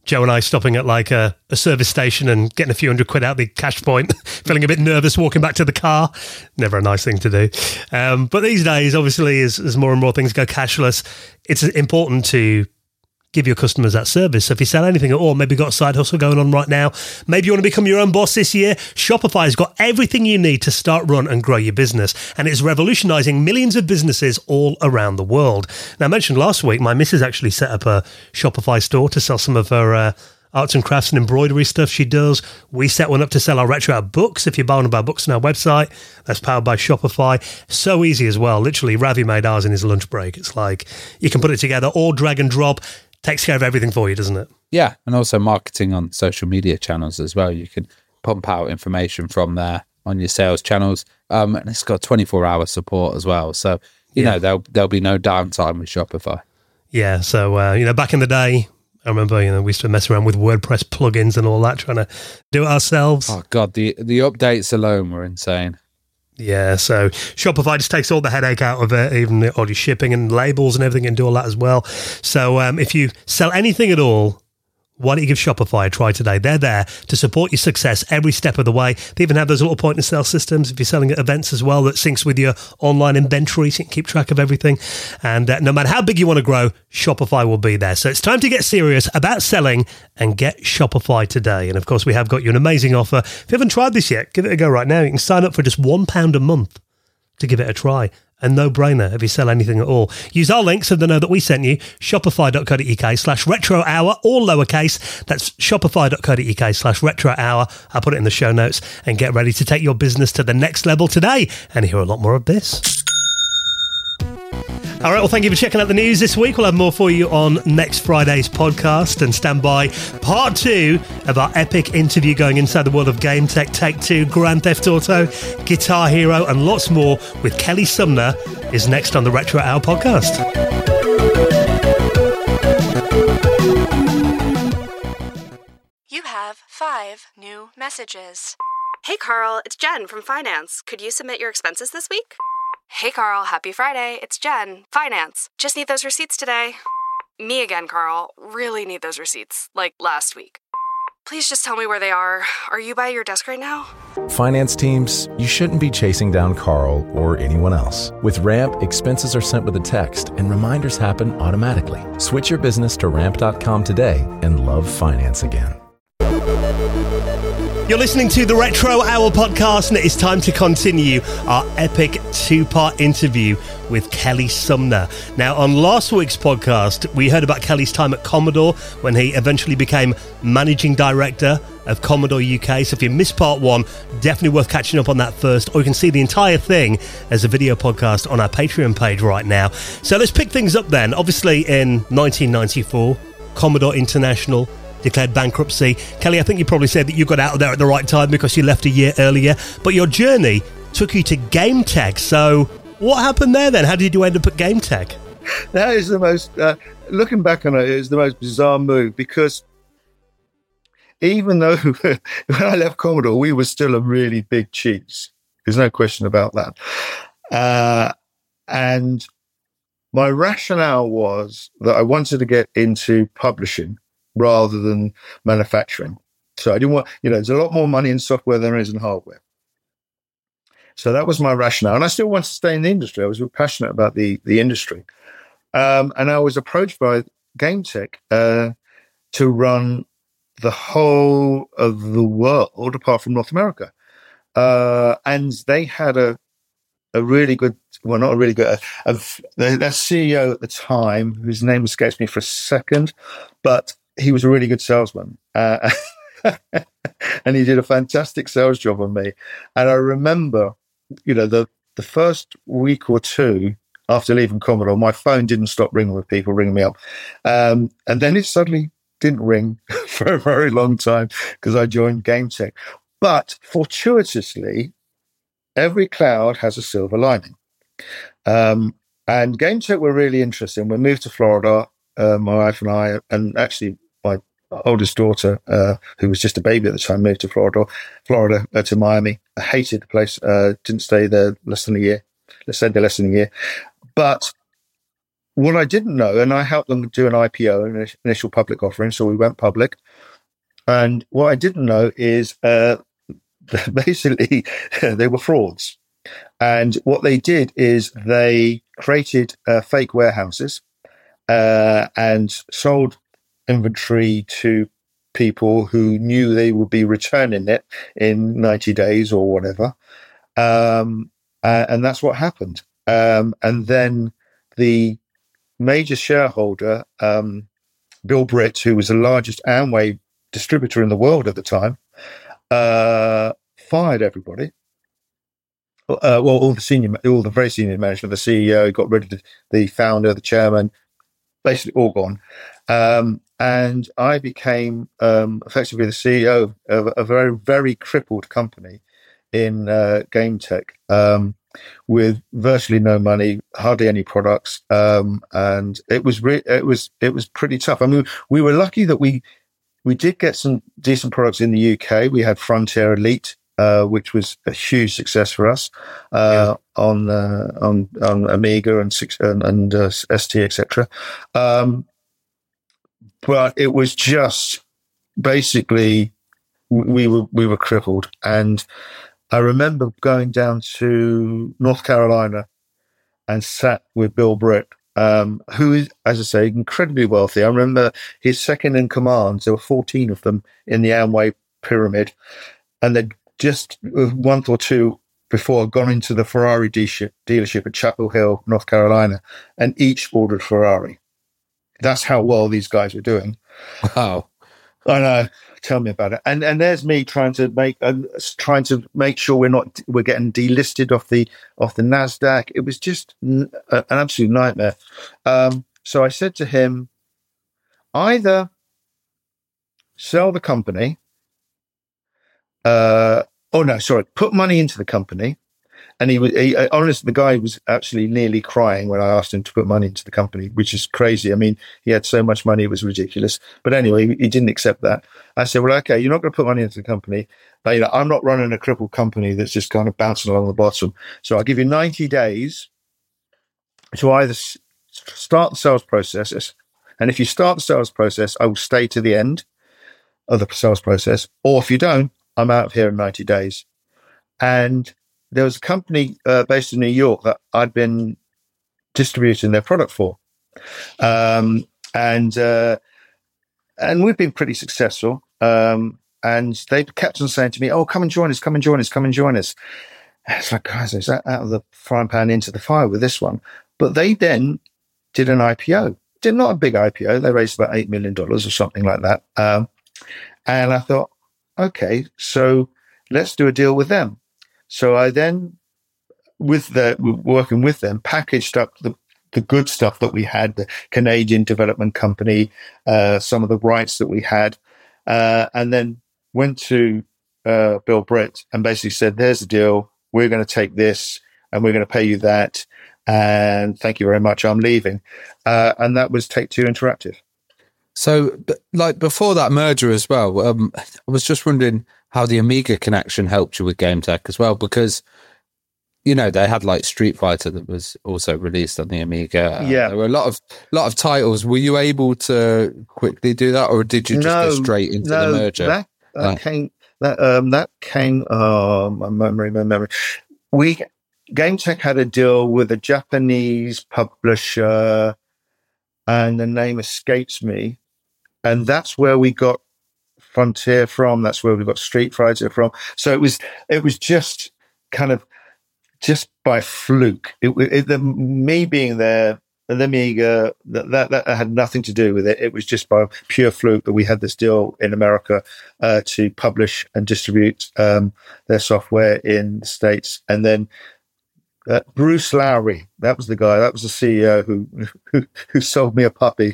Speaker 2: Joe and I stopping at like a service station and getting a few £100 out the cash point, feeling a bit nervous walking back to the car. Never a nice thing to do. But these days, obviously, as more and more things go cashless, it's important to give your customers that service. So if you sell anything at all, maybe you've got a side hustle going on right now, maybe you want to become your own boss this year, Shopify has got everything you need to start, run and grow your business. And it's revolutionizing millions of businesses all around the world. Now, I mentioned last week, my missus actually set up a Shopify store to sell some of her arts and crafts and embroidery stuff she does. We set one up to sell our retro art books. If you buy one of our books on our website, that's powered by Shopify. So easy as well. Literally, Ravi made ours in his lunch break. It's like you can put it together, all drag and drop. Takes care of everything for you, doesn't it?
Speaker 4: Yeah, and also marketing on social media channels as well. You can pump out information from there on your sales channels, and it's got 24-hour support as well. So you know there'll be no downtime with Shopify.
Speaker 2: Yeah. So back in the day, I remember we used to mess around with WordPress plugins and all that, trying to do it ourselves.
Speaker 4: Oh God, the updates alone were insane.
Speaker 2: Yeah, so Shopify just takes all the headache out of it, even all your shipping and labels and everything, and do all that as well. So if you sell anything at all, why don't you give Shopify a try today? They're there to support your success every step of the way. They even have those little point of sale systems if you're selling at events as well that syncs with your online inventory so you can keep track of everything. And no matter how big you want to grow, Shopify will be there. So it's time to get serious about selling and get Shopify today. And of course, we have got you an amazing offer. If you haven't tried this yet, give it a go right now. You can sign up for just £1 a month to give it a try. A no-brainer if you sell anything at all. Use our link so they know that we sent you. Shopify.co.uk/retro hour, all lowercase. That's shopify.co.uk/retro hour. I'll put it in the show notes and get ready to take your business to the next level today and hear a lot more of this. All right, well, thank you for checking out the news this week. We'll have more for you on next Friday's podcast. And stand by, part 2 of our epic interview going inside the world of game tech, Take 2, Grand Theft Auto, Guitar Hero, and lots more with Kelly Sumner is next on the Retro Hour podcast.
Speaker 8: You have 5 new messages. Hey, Carl, it's Jen from Finance. Could you submit your expenses this week? Hey, Carl, happy Friday. It's Jen, Finance. Just need those receipts today. Me again, Carl. Really need those receipts, like last week. Please just tell me where they are. Are you by your desk right now?
Speaker 9: Finance teams, you shouldn't be chasing down Carl or anyone else. With Ramp, expenses are sent with a text and reminders happen automatically. Switch your business to ramp.com today and love finance again.
Speaker 2: You're listening to the Retro Hour podcast, and it is time to continue our epic 2-part interview with Kelly Sumner. Now, on last week's podcast, we heard about Kelly's time at Commodore when he eventually became managing director of Commodore UK. So if you missed part 1, definitely worth catching up on that first, or you can see the entire thing as a video podcast on our Patreon page right now. So let's pick things up then. Obviously, in 1994, Commodore International declared bankruptcy. Kelly, I think you probably said that you got out of there at the right time because you left a year earlier, but your journey took you to Game Tech. So what happened there then? How did you end up at Game Tech?
Speaker 10: That is the most, looking back on it, is the most bizarre move, because even though when I left Commodore, we were still a really big cheese. There's no question about that. And my rationale was that I wanted to get into publishing rather than manufacturing. So I didn't want, there's a lot more money in software than there is in hardware. So that was my rationale. And I still wanted to stay in the industry. I was really passionate about the industry. And I was approached by Game Tech to run the whole of the world apart from North America. And they had a really good, well, not a really good, their CEO at the time, whose name escapes me for a second, but he was a really good salesman. And he did a fantastic sales job on me. And I remember, the first week or two after leaving Commodore, my phone didn't stop ringing with people ringing me up. And then it suddenly didn't ring for a very long time because I joined Game Tech. But fortuitously, every cloud has a silver lining. And Game Tech were really interesting. We moved to Florida, my wife and I, and actually my oldest daughter, who was just a baby at the time, moved to Florida to Miami. I hated the place. Didn't stay there less than a year. Let's say less than a year. But what I didn't know, and I helped them do an IPO, an initial public offering, so we went public. And what I didn't know is basically they were frauds. And what they did is they created fake warehouses and sold inventory to people who knew they would be returning it in 90 days or whatever. And that's what happened. And then the major shareholder, Bill Britt, who was the largest Amway distributor in the world at the time, fired everybody. All the very senior management, the CEO, got rid of the founder, the chairman, basically all gone. And I became effectively the CEO of a very, very crippled company in game tech, with virtually no money, hardly any products, and it was pretty tough. I mean, we were lucky that we did get some decent products in the UK. We had Frontier Elite, which was a huge success for us on Amiga and ST, etc. But it was just basically we were crippled. And I remember going down to North Carolina and sat with Bill Britt, who is, as I say, incredibly wealthy. I remember his second in command. There were 14 of them in the Amway pyramid, and they'd just a month or two before gone into the Ferrari dealership at Chapel Hill, North Carolina, and each ordered Ferrari. That's how well these guys were doing.
Speaker 4: Wow.
Speaker 10: I know. Tell me about it. And there's me trying to make sure we're getting delisted off the NASDAQ. It was just an absolute nightmare. So I said to him, either sell the company, put money into the company. And honestly, the guy was actually nearly crying when I asked him to put money into the company, which is crazy. I mean, he had so much money, it was ridiculous. But anyway, he didn't accept that. I said, well, okay, you're not going to put money into the company. But, I'm not running a crippled company that's just kind of bouncing along the bottom. So I'll give you 90 days to either start the sales process. And if you start the sales process, I will stay to the end of the sales process. Or if you don't, I'm out of here in 90 days. And there was a company based in New York that I'd been distributing their product for. And we've been pretty successful. And they kept on saying to me, oh, come and join us, come and join us, come and join us. And it's like, guys, is that out of the frying pan into the fire with this one? But they then did an IPO. Did not a big IPO. They raised about $8 million or something like that. And I thought, okay, so let's do a deal with them. So I then, working with them, packaged up the good stuff that we had, the Canadian Development Company, some of the rights that we had, and then went to Bill Britt and basically said, there's the deal. We're going to take this and we're going to pay you that. And thank you very much. I'm leaving. And that was Take-Two Interactive.
Speaker 4: So, like before that merger as well, I was just wondering how the Amiga connection helped you with game tech as well, because they had like Street Fighter that was also released on the Amiga.
Speaker 10: Yeah,
Speaker 4: there were a lot of titles. Were you able to quickly do that, or did you just go straight into the merger?
Speaker 10: That came. My memory. Game Tech had a deal with a Japanese publisher, and the name escapes me. And that's where we got Frontier from. That's where we got Street Fighter from. So it was just kind of just by fluke. Me being there, the Amiga, that had nothing to do with it. It was just by pure fluke that we had this deal in America to publish and distribute their software in the States. And then Bruce Lowry, that was the guy. That was the CEO who sold me a puppy.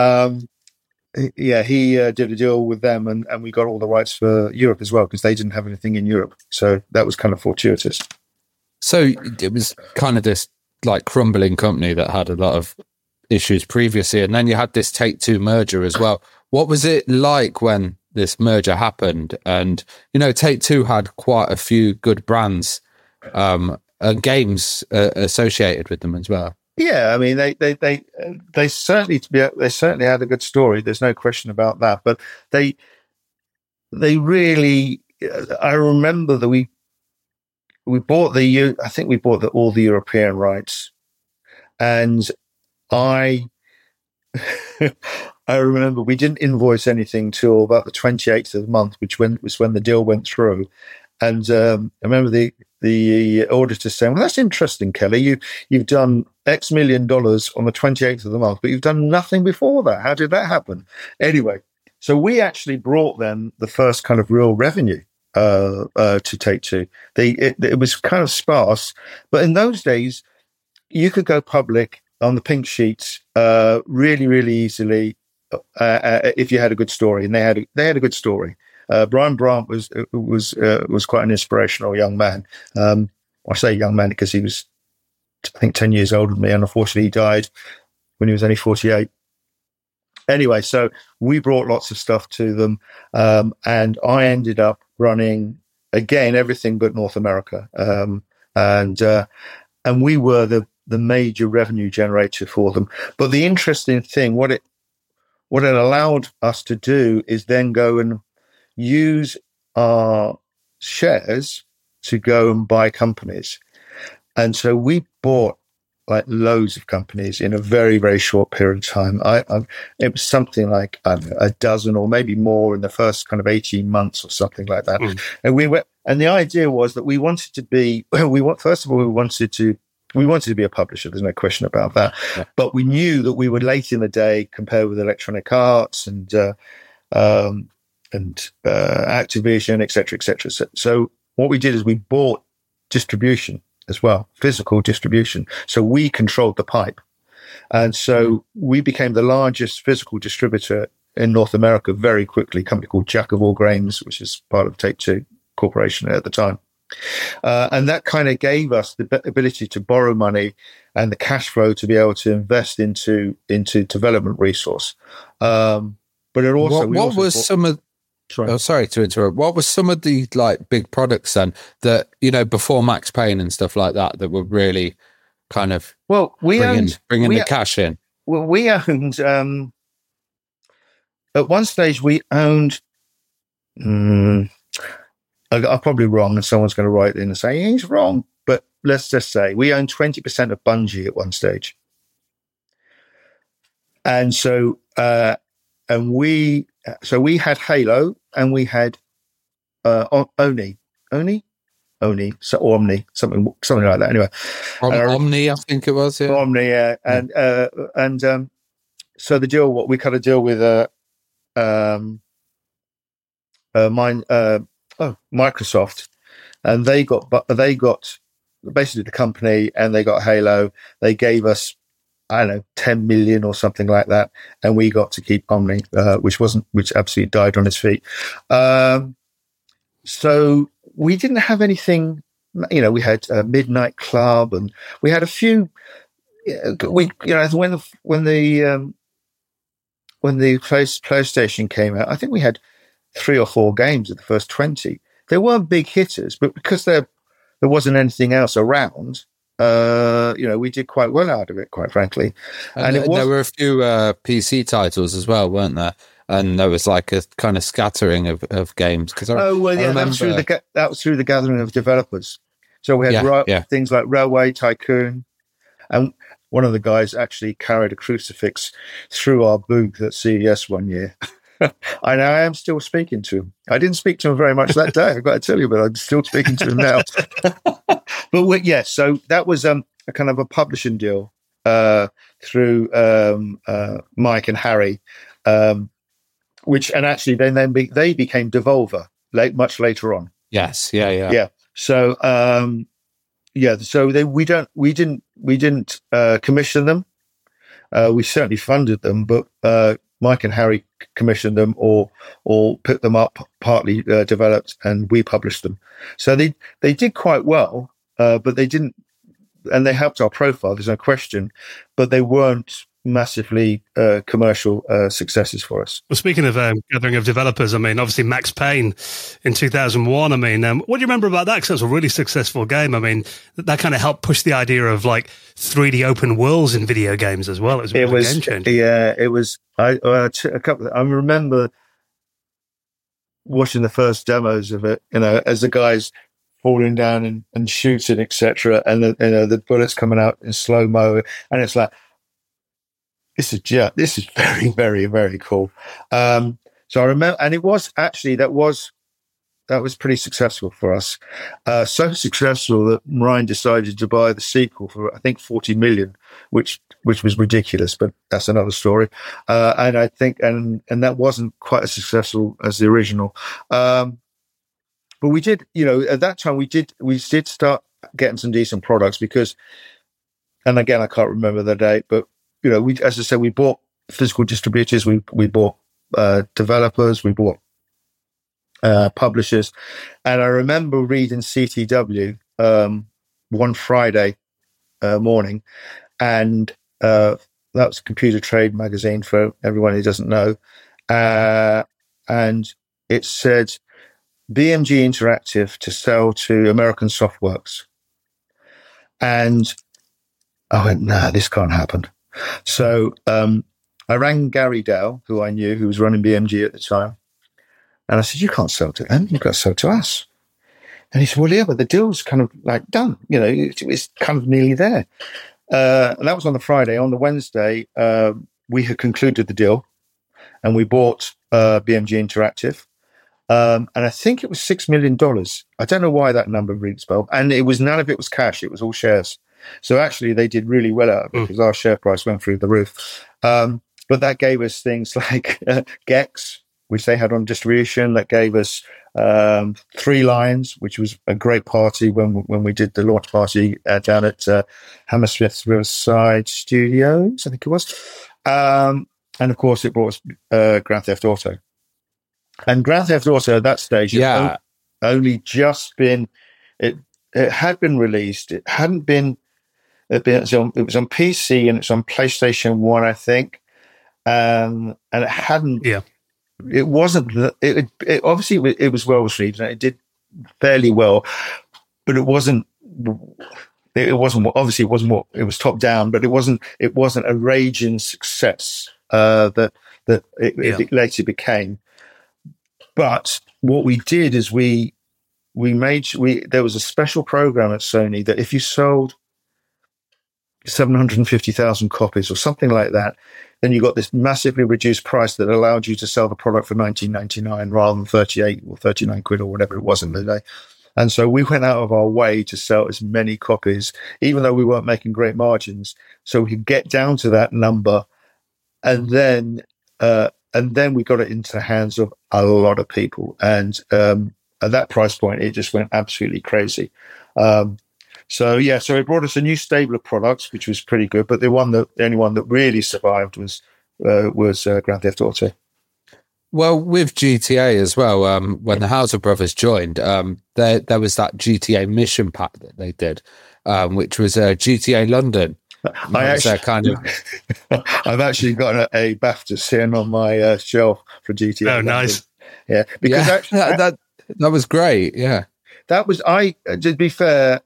Speaker 10: He did a deal with them, and we got all the rights for Europe as well, because they didn't have anything in Europe. So that was kind of fortuitous.
Speaker 4: So it was kind of this like crumbling company that had a lot of issues previously, and then you had this Take-Two merger as well. What was it like when this merger happened? And Take-Two had quite a few good brands and games associated with them as well.
Speaker 10: Yeah, I mean, they certainly had a good story. There's no question about that. But they really, I remember that we bought all the European rights, and I remember we didn't invoice anything till about the 28th of the month, which was when the deal went through. And I remember the auditor saying, "Well, that's interesting, Kelly. You've done X million dollars on the 28th of the month, but you've done nothing before that. How did that happen?" Anyway, so we actually brought them the first kind of real revenue to Take-Two. It was kind of sparse, but in those days, you could go public on the pink sheets really, really easily if you had a good story, and they had a good story. Brian Brandt was quite an inspirational young man. I say young man because he was, I think, 10 years older than me, and unfortunately he died when he was only 48. Anyway, so we brought lots of stuff to them, and I ended up running, again, everything but North America. And we were the major revenue generator for them. But the interesting thing, what it allowed us to do is then go and use our shares to go and buy companies. And so we bought like loads of companies in a very, very short period of time. It was something like, I don't know, a dozen or maybe more in the first kind of 18 months or something like that. And the idea was that we wanted to be, we wanted to be a publisher. There's no question about that. Yeah. But we knew that we were late in the day compared with Electronic Arts and Activision, et cetera. So what we did is we bought distribution as well, physical distribution. So we controlled the pipe. And so we became the largest physical distributor in North America very quickly, a company called Jack of All Games, which is part of Take-Two Corporation at the time. And that kind of gave us the ability to borrow money and the cash flow to be able to invest into development resource. But it also sorry to interrupt. What was some of the like big products then that, you know, before Max Payne and stuff like that were really kind of bringing the cash in? Well, we owned at one stage we owned. I'm probably wrong, and someone's going to write in and say he's wrong. But let's just say we owned 20% of Bungie at one stage, and so we had Halo, and we had Oni, so Omni, something like that. Anyway, Omni, I think it was. Yeah. Omni, yeah, and so the deal, we cut a deal with Microsoft, and they got basically the company, and they got Halo. They gave us, I don't know, 10 million or something like that, and we got to keep Omni, which absolutely died on its feet. So we didn't have anything. You know, we had a Midnight Club, and we had a few. When the PlayStation came out, I think we had 3 or 4 games of the first 20. They weren't big hitters, but because there wasn't anything else around, we did quite well out of it, quite frankly. And there were a few PC titles as well, weren't there? And there was like a kind of scattering of games. That was through the gathering of developers. So we had things like Railway Tycoon, and one of the guys actually carried a crucifix through our booth at CES one year. I am still speaking to him. I didn't speak to him very much that day, I've got to tell you, but I'm still speaking to him now. But so that was a kind of a publishing deal through Mike and Harry, which, and actually then they became Devolver much later on. Yes, yeah. So so we didn't commission them. We certainly funded them, but Mike and Harry commissioned them or put them up, partly developed, and we published them. So they did quite well, but they didn't, and they helped our profile. There's no question, but they weren't massively commercial successes for us.
Speaker 2: Well, speaking of gathering of developers, I mean, obviously Max Payne in 2001. I mean, what do you remember about that? Because it was a really successful game. I mean, that kind of helped push the idea of like 3D open worlds in video games as well. It was a game changer.
Speaker 10: Yeah, it was. I remember watching the first demos of it, as the guys falling down and shooting, etc., and the bullets coming out in slow-mo, and it's like, this is very, very, very cool. So I remember, and it was actually, that was pretty successful for us. So successful that Ryan decided to buy the sequel for, I think, 40 million, which was ridiculous, but that's another story. And I think, and that wasn't quite as successful as the original. But we did, at that time we did start getting some decent products because, and again, I can't remember the date, but as I said, we bought physical distributors, we bought developers, we bought publishers, and I remember reading CTW one Friday morning, and that was Computer Trade magazine for everyone who doesn't know, and it said BMG Interactive to sell to American Softworks, and I went, nah, this can't happen. So I rang Gary Dow, who I knew, who was running BMG at the time, and I said, you can't sell to them, you've got to sell to us. And he said, well, yeah, but the deal's kind of like done, it's kind of nearly there. And that was on the Friday. On the Wednesday, we had concluded the deal, and we bought BMG Interactive. And I think it was $6 million. I don't know why that number rings a bell. And none of it was cash, it was all shares. So actually, they did really well out of it because our share price went through the roof. But that gave us things like Gex, which they had on distribution. That gave us 3 Lions, which was a great party when we did the launch party down at Hammersmith Riverside Studios, I think it was. And of course, it brought us Grand Theft Auto. And Grand Theft Auto at that stage, had only just been. It had been released. It hadn't been. It was on PC and it's on PlayStation 1, I think. And it hadn't. Yeah. It wasn't. It obviously it was well received and it did fairly well, but it wasn't. It wasn't. Obviously, it wasn't what it was top down, but it wasn't. It wasn't a raging success that it later became. But what we did is there was a special program at Sony that if you sold 750,000 copies or something like that, then you got this massively reduced price that allowed you to sell the product for $19.99 rather than 38 or 39 quid or whatever it was in the day. And so we went out of our way to sell as many copies, even though we weren't making great margins, so we could get down to that number. And then we got it into the hands of a lot of people. And at that price point, it just went absolutely crazy. So it brought us a new stable of products, which was pretty good. But the only one that really survived was Grand Theft Auto.
Speaker 4: Well, with GTA as well, when the Houser brothers joined, there was that GTA mission pack that they did, which was GTA London.
Speaker 10: I've actually got a BAFTA sitting on my shelf for GTA. Oh, London. Nice! Yeah, because actually
Speaker 4: that was great. Yeah,
Speaker 10: that was. To be fair,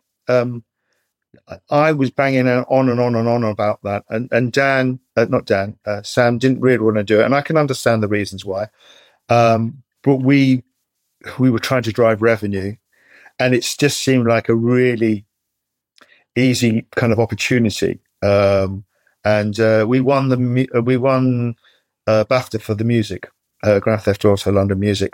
Speaker 10: I was banging on and on and on about that, and Sam didn't really want to do it, and I can understand the reasons why. But we were trying to drive revenue, and it just seemed like a really easy kind of opportunity. And we won BAFTA for the music, Grand Theft Auto London music.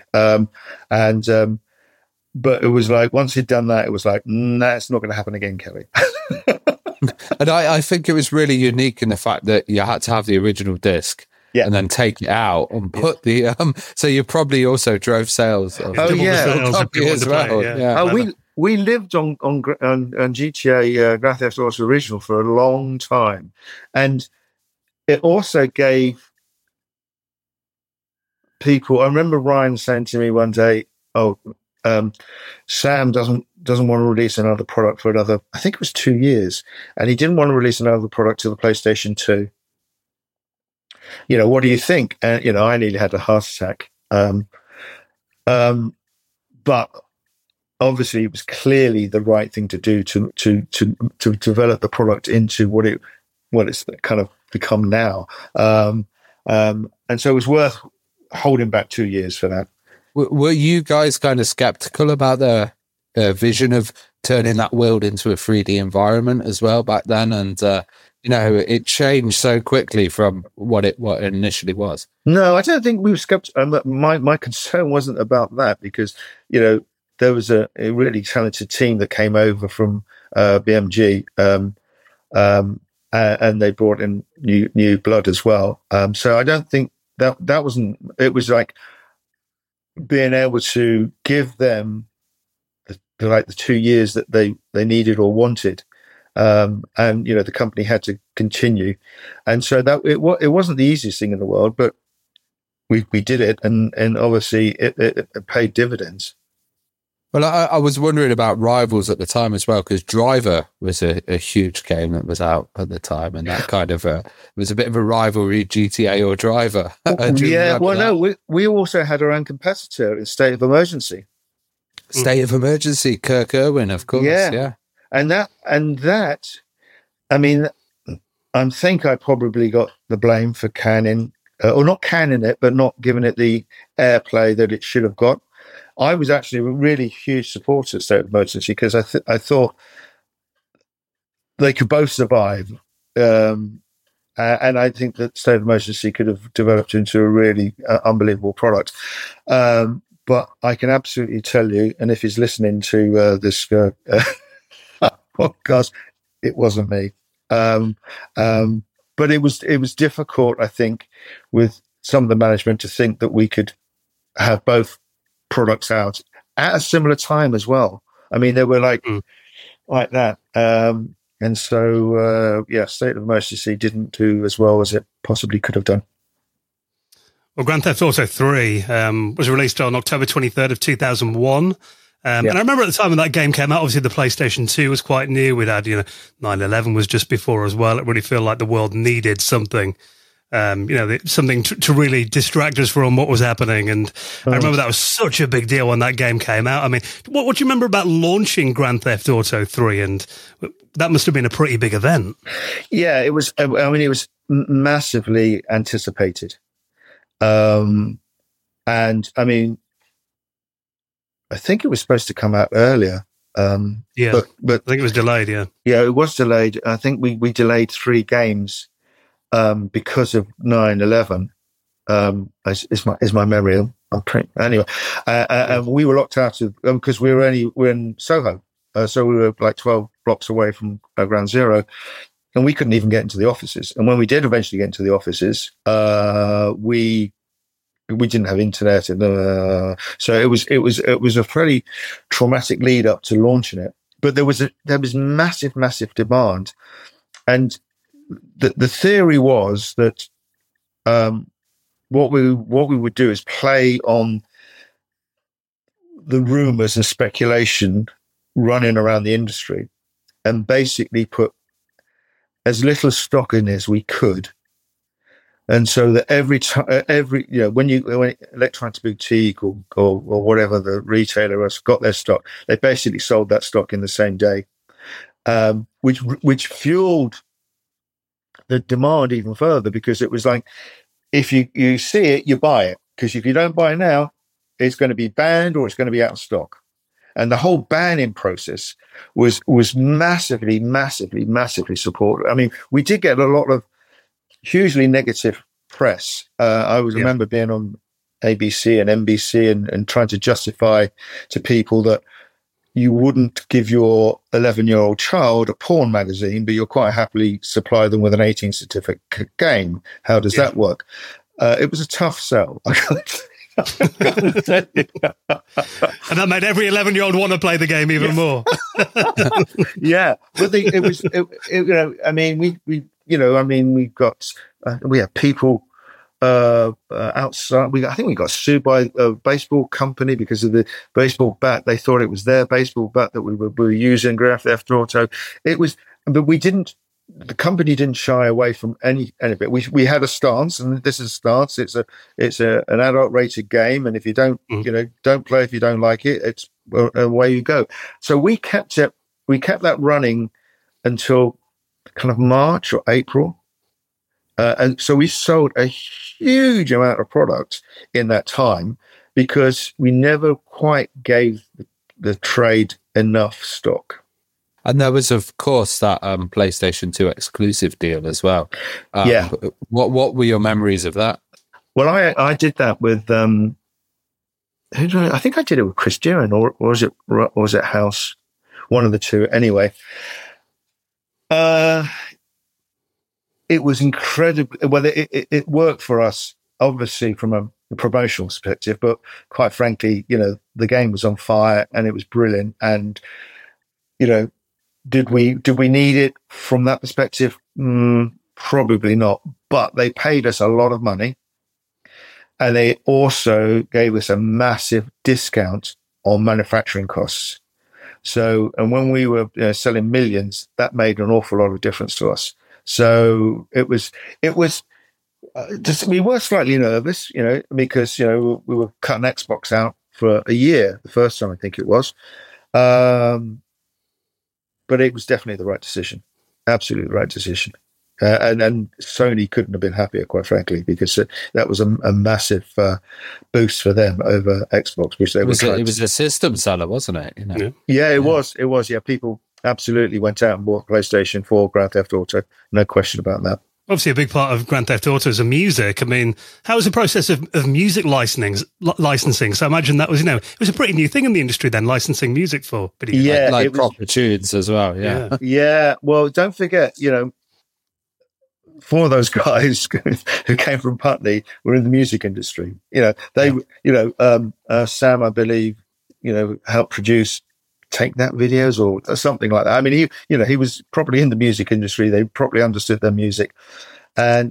Speaker 10: But it was like, once he'd done that, it was like, nah, it's not going to happen again, Kelly.
Speaker 4: And I think it was really unique in the fact that you had to have the original disc and then take it out and put the, so you probably also drove sales.
Speaker 10: As well. We lived on GTA Grand Theft Auto Original for a long time, and it also gave people. I remember Ryan saying to me one day, Sam doesn't want to release another product for another, I think it was 2 years, and he didn't want to release another product to the PlayStation 2. what do you think? And, I nearly had a heart attack. But obviously it was clearly the right thing to do to develop the product into what it's kind of become now. And so it was worth holding back 2 years for that.
Speaker 4: Were you guys kind of skeptical about the vision of turning that world into a 3D environment as well back then? And, it changed so quickly from what it initially was.
Speaker 10: No, I don't think we were skeptical. My concern wasn't about that because, there was a really talented team that came over from BMG, and they brought in new blood as well. So I don't think that wasn't. It was like being able to give them the 2 years that they needed or wanted, and the company had to continue, and so that it wasn't the easiest thing in the world, but we did it, and obviously it paid dividends.
Speaker 4: Well, I was wondering about rivals at the time as well, because Driver was a huge game that was out at the time, and that kind of was a bit of a rivalry, GTA or Driver.
Speaker 10: Yeah, well, no, we also had our own competitor in State of Emergency.
Speaker 4: State of Emergency, Kirk Irwin, of course. Yeah. And that,
Speaker 10: I mean, I think I probably got the blame for canning, or not canning it, but not giving it the airplay that it should have got. I was actually a really huge supporter of State of Emergency because I thought they could both survive. And I think that State of Emergency could have developed into a really unbelievable product. But I can absolutely tell you, and if he's listening to this podcast, it wasn't me. But it was difficult, I think, with some of the management to think that we could have both products out at a similar time as well. I mean, they were like that. And so, State of Emergency didn't do as well as it possibly could have done.
Speaker 2: Well, Grand Theft Auto 3 was released on October 23rd of 2001. And I remember at the time when that game came out, obviously the PlayStation 2 was quite new. We'd had, 9/11 was just before as well. It really felt like the world needed something, something to really distract us from what was happening. And I remember that was such a big deal when that game came out. I mean, what do you remember about launching Grand Theft Auto 3? And that must have been a pretty big event.
Speaker 10: Yeah, it was. I mean, it was massively anticipated. And I mean, I think it was supposed to come out earlier. But
Speaker 2: I think it was delayed. Yeah,
Speaker 10: it was delayed. I think we delayed 3 games because of 9/11. Is my memory? Anyway. We were locked out of because we're in Soho, so we were like 12 blocks away from Ground Zero, and we couldn't even get into the offices. And when we did eventually get into the offices, we didn't have internet, and so it was a pretty traumatic lead up to launching it. But there was massive demand, and the theory was that what we would do is play on the rumors and speculation running around the industry, and basically put as little stock in as we could. And so that when Electronics Boutique or whatever the retailer has got their stock, they basically sold that stock in the same day, which fueled the demand even further, because it was like, if you see it, you buy it, because if you don't buy it now, it's going to be banned or it's going to be out of stock. And the whole banning process was massively supported. I mean, we did get a lot of hugely negative press. I remember being on ABC and NBC and trying to justify to people that you wouldn't give your 11-year-old child a porn magazine, but you'll quite happily supply them with an 18 certificate game. How does that work? It was a tough sell.
Speaker 2: And that made every 11-year-old want to play the game even more.
Speaker 10: Yeah, but we had people outside. I think we got sued by a baseball company because of the baseball bat. They thought it was their baseball bat that we were using Grand Theft Auto. But we didn't the company didn't shy away from any of it. We had a stance, and this is a stance. It's an adult rated game, and if you don't don't play if you don't like it. It's away you go. So we kept that running until kind of March or April, and so we sold a huge amount of product in that time because we never quite gave the trade enough stock.
Speaker 4: And there was, of course, that PlayStation 2 exclusive deal as well.
Speaker 10: Yeah.
Speaker 4: What were your memories of that?
Speaker 10: Well, I did that with I think I did it with Chris Duran, or was it House? One of the two. Anyway, it was incredible. Well, it worked for us, obviously from a promotional perspective, but quite frankly, the game was on fire and it was brilliant. And did we need it from that perspective? Probably not. But they paid us a lot of money, and they also gave us a massive discount on manufacturing costs. So, and when we were selling millions, that made an awful lot of difference to us. So it was just, we were slightly nervous, because we were cutting Xbox out for a year the first time, I think it was. But it was definitely the right decision. Absolutely the right decision. And Sony couldn't have been happier, quite frankly, because that was a massive boost for them over Xbox, which they were trying. It
Speaker 4: was a system seller, wasn't it?
Speaker 10: Yeah, it was. It was. Yeah, people absolutely went out and bought PlayStation 4, Grand Theft Auto. No question about that.
Speaker 2: Obviously, a big part of Grand Theft Auto is the music. I mean, how was the process of music licensing? So I imagine that was, it was a pretty new thing in the industry then, licensing music for video games.
Speaker 4: Yeah, like proper tunes as well. Yeah.
Speaker 10: Yeah. Well, don't forget, four of those guys who came from Putney were in the music industry. Sam, I believe, helped produce Take That videos or something like that. I mean, he was probably in the music industry. They probably understood their music. And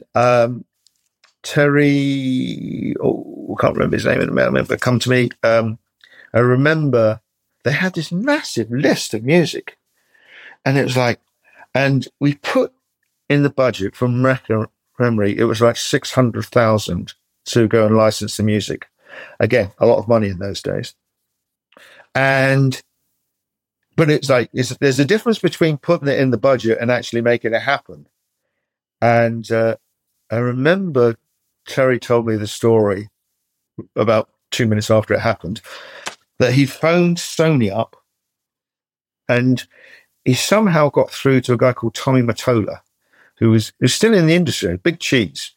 Speaker 10: Terry, I can't remember his name in a moment, but come to me. I remember they had this massive list of music, and it was like, and we put in the budget from memory, it was like 600,000 to go and license the music. Again, a lot of money in those days. But it's like, there's a difference between putting it in the budget and actually making it happen. And I remember Terry told me the story about 2 minutes after it happened, that he phoned Sony up and he somehow got through to a guy called Tommy Mottola, who's still in the industry, big cheese.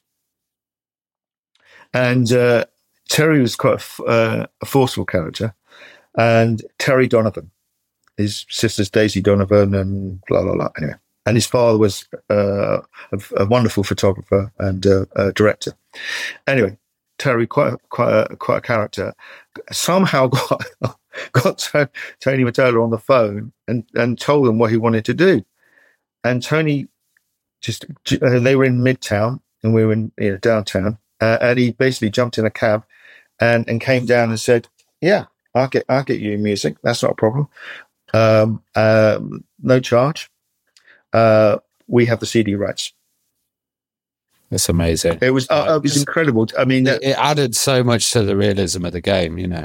Speaker 10: And Terry was quite a forceful character. And Terry Donovan, his sister's Daisy Donovan, and blah, blah, blah. Anyway, and his father was a wonderful photographer and director. Anyway, Terry, quite a character, somehow got Tony Mottola on the phone and told him what he wanted to do. And Tony they were in Midtown and we were in downtown, and he basically jumped in a cab and came down and said, "Yeah, I'll get you music. That's not a problem. No charge. We have the CD rights."
Speaker 4: It's amazing.
Speaker 10: It was incredible. I mean,
Speaker 4: it added so much to the realism of the game,
Speaker 10: Yeah.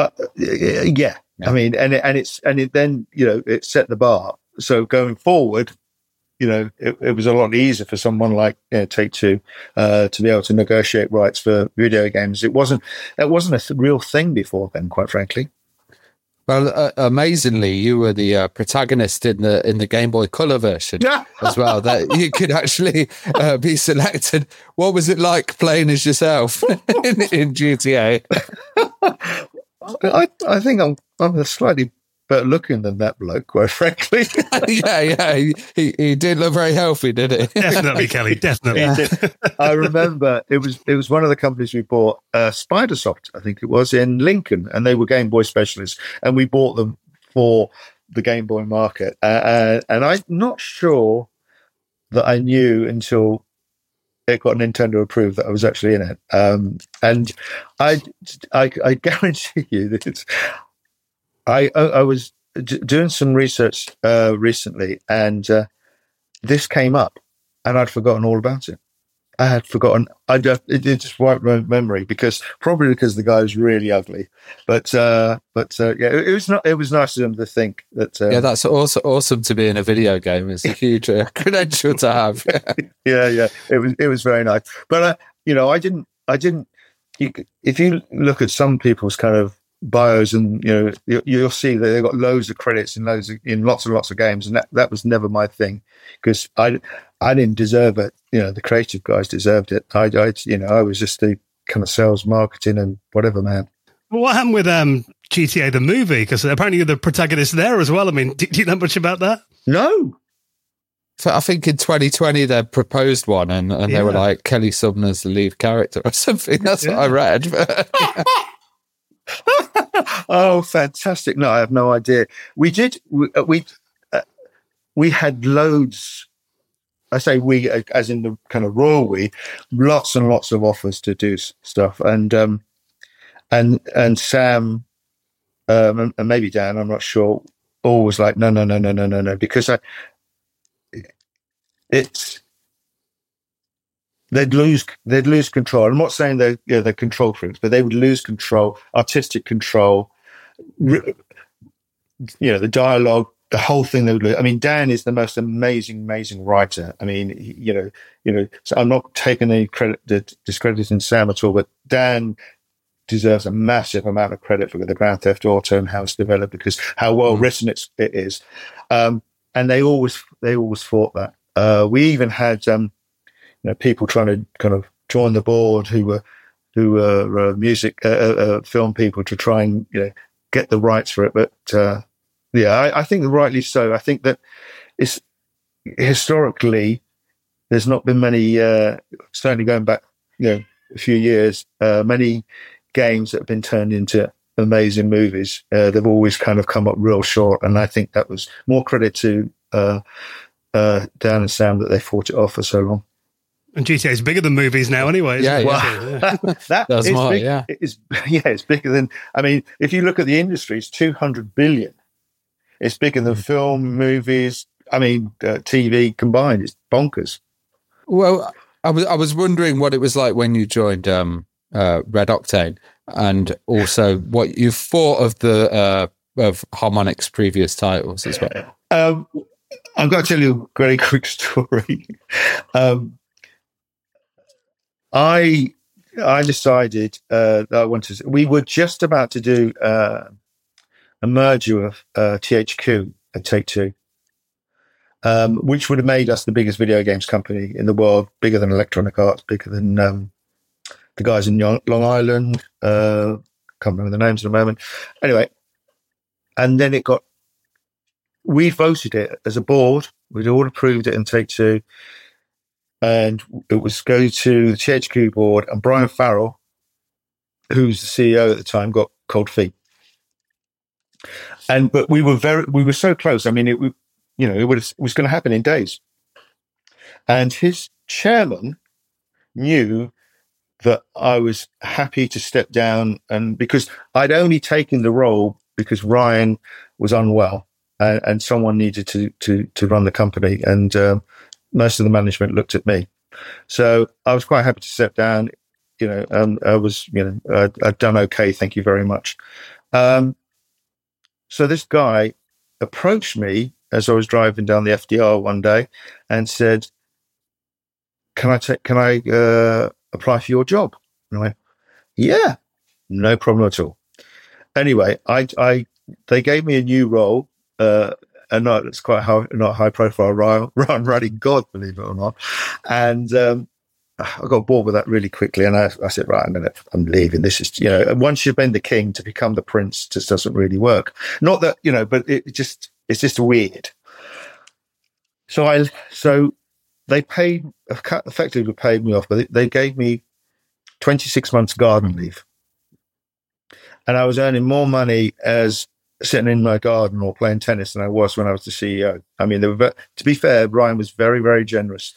Speaker 10: I mean, it then it set the bar. So going forward, it was a lot easier for someone like Take-Two to be able to negotiate rights for video games. That wasn't a real thing before then, quite frankly.
Speaker 4: Well, amazingly, you were the protagonist in the Game Boy Color version as well. That you could actually be selected. What was it like playing as yourself in GTA?
Speaker 10: I think I'm a slightly better looking than that bloke, quite frankly.
Speaker 4: yeah. He did look very healthy, did he?
Speaker 2: Definitely, Kelly. Definitely.
Speaker 10: I remember it was one of the companies we bought, Spidersoft, I think it was, in Lincoln, and they were Game Boy specialists, and we bought them for the Game Boy market. And I'm not sure that I knew until it got Nintendo approved that I was actually in it. And I guarantee you that I was doing some research recently, and this came up, and I'd forgotten all about it. I had forgotten. It just wiped my memory because the guy was really ugly. But yeah, it was not. It was nice of them to think that.
Speaker 4: Yeah, that's also awesome to be in a video game. It's a huge credential to have.
Speaker 10: Yeah. It was very nice. But I didn't. If you look at some people's kind of bios, and you'll see that they've got loads of credits in lots and lots of games, and that was never my thing because I didn't deserve it. The creative guys deserved it. I was just the kind of sales, marketing, and whatever man.
Speaker 2: Well, what happened with GTA the movie? Because apparently you're the protagonist there as well. I mean, do you know much about that?
Speaker 10: No.
Speaker 4: So I think in 2020 they proposed one, and they were like, Kelly Sumner's the lead character or something. That's what I read.
Speaker 10: Oh, fantastic! No, I have no idea. We had loads. I say we, as in the kind of royal we, lots and lots of offers to do stuff, and Sam, and maybe Dan, I'm not sure, always like no, because they'd lose control. I'm not saying they're control freaks, but they would lose control, artistic control. The dialogue. The whole thing they would lose. I mean, Dan is the most amazing writer. I mean, so I'm not taking any credit, discrediting Sam at all, but Dan deserves a massive amount of credit for the Grand Theft Auto and how it's developed because how well written it is. And they always fought that. We even had people trying to kind of join the board who were music film people to try and get the rights for it, but. Yeah, I think rightly so. I think that it's historically there's not been many, certainly going back, a few years, many games that have been turned into amazing movies. They've always kind of come up real short, and I think that was more credit to Dan and Sam that they fought it off for so long.
Speaker 2: And GTA is bigger than movies now, anyway.
Speaker 10: That's
Speaker 4: more.
Speaker 10: Big,
Speaker 4: yeah,
Speaker 10: it's bigger than. I mean, if you look at the industry, it's 200 billion. It's bigger than film, movies. I mean, TV combined. It's bonkers.
Speaker 4: Well, I was wondering what it was like when you joined Red Octane, and also what you thought of Harmonix's previous titles as well.
Speaker 10: I'm going to tell you a very quick story. I decided that I wanted. We were just about to do. A merger of THQ and Take-Two, which would have made us the biggest video games company in the world, bigger than Electronic Arts, bigger than the guys in Long Island. Can't remember the names at the moment. Anyway, and then we voted it as a board. We'd all approved it in Take-Two, and it was go to the THQ board, and Brian Farrell, who's the CEO at the time, got cold feet. But we were so close. I mean, it was going to happen in days. And his chairman knew that I was happy to step down, and because I'd only taken the role because Ryan was unwell and someone needed to run the company, and most of the management looked at me. So I was quite happy to step down. I was, I'd done okay. Thank you very much. So this guy approached me as I was driving down the FDR one day and said, can I apply for your job? And I went, yeah, no problem at all. Anyway, they gave me a new role, and it's quite not high profile role, running God, believe it or not. And, I got bored with that really quickly, and I said, right, I'm leaving. This is, once you've been the king, to become the prince just doesn't really work. Not that, but it's just weird. So they effectively paid me off, but they gave me 26 months garden leave. And I was earning more money as sitting in my garden or playing tennis than I was when I was the CEO. I mean, to be fair, Ryan was very, very generous.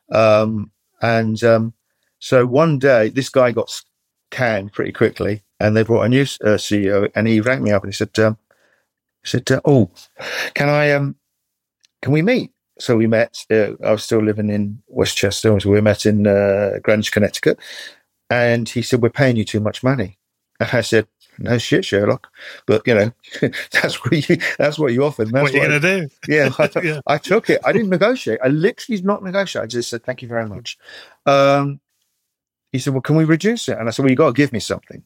Speaker 10: So one day, this guy got canned pretty quickly, and they brought a new CEO, and he rang me up and he said, "Oh, can we meet?" so we met. I was still living in Westchester, so we met in Greenwich, Connecticut. And he said, "We're paying you too much money." And I said, "No shit, Sherlock, but that's what you offered. That's
Speaker 2: what are you going to do?"
Speaker 10: Yeah, I took it. I didn't negotiate. I literally did not negotiate. I just said, "Thank you very much." He said, "Well, can we reduce it?" And I said, "Well, you got to give me something."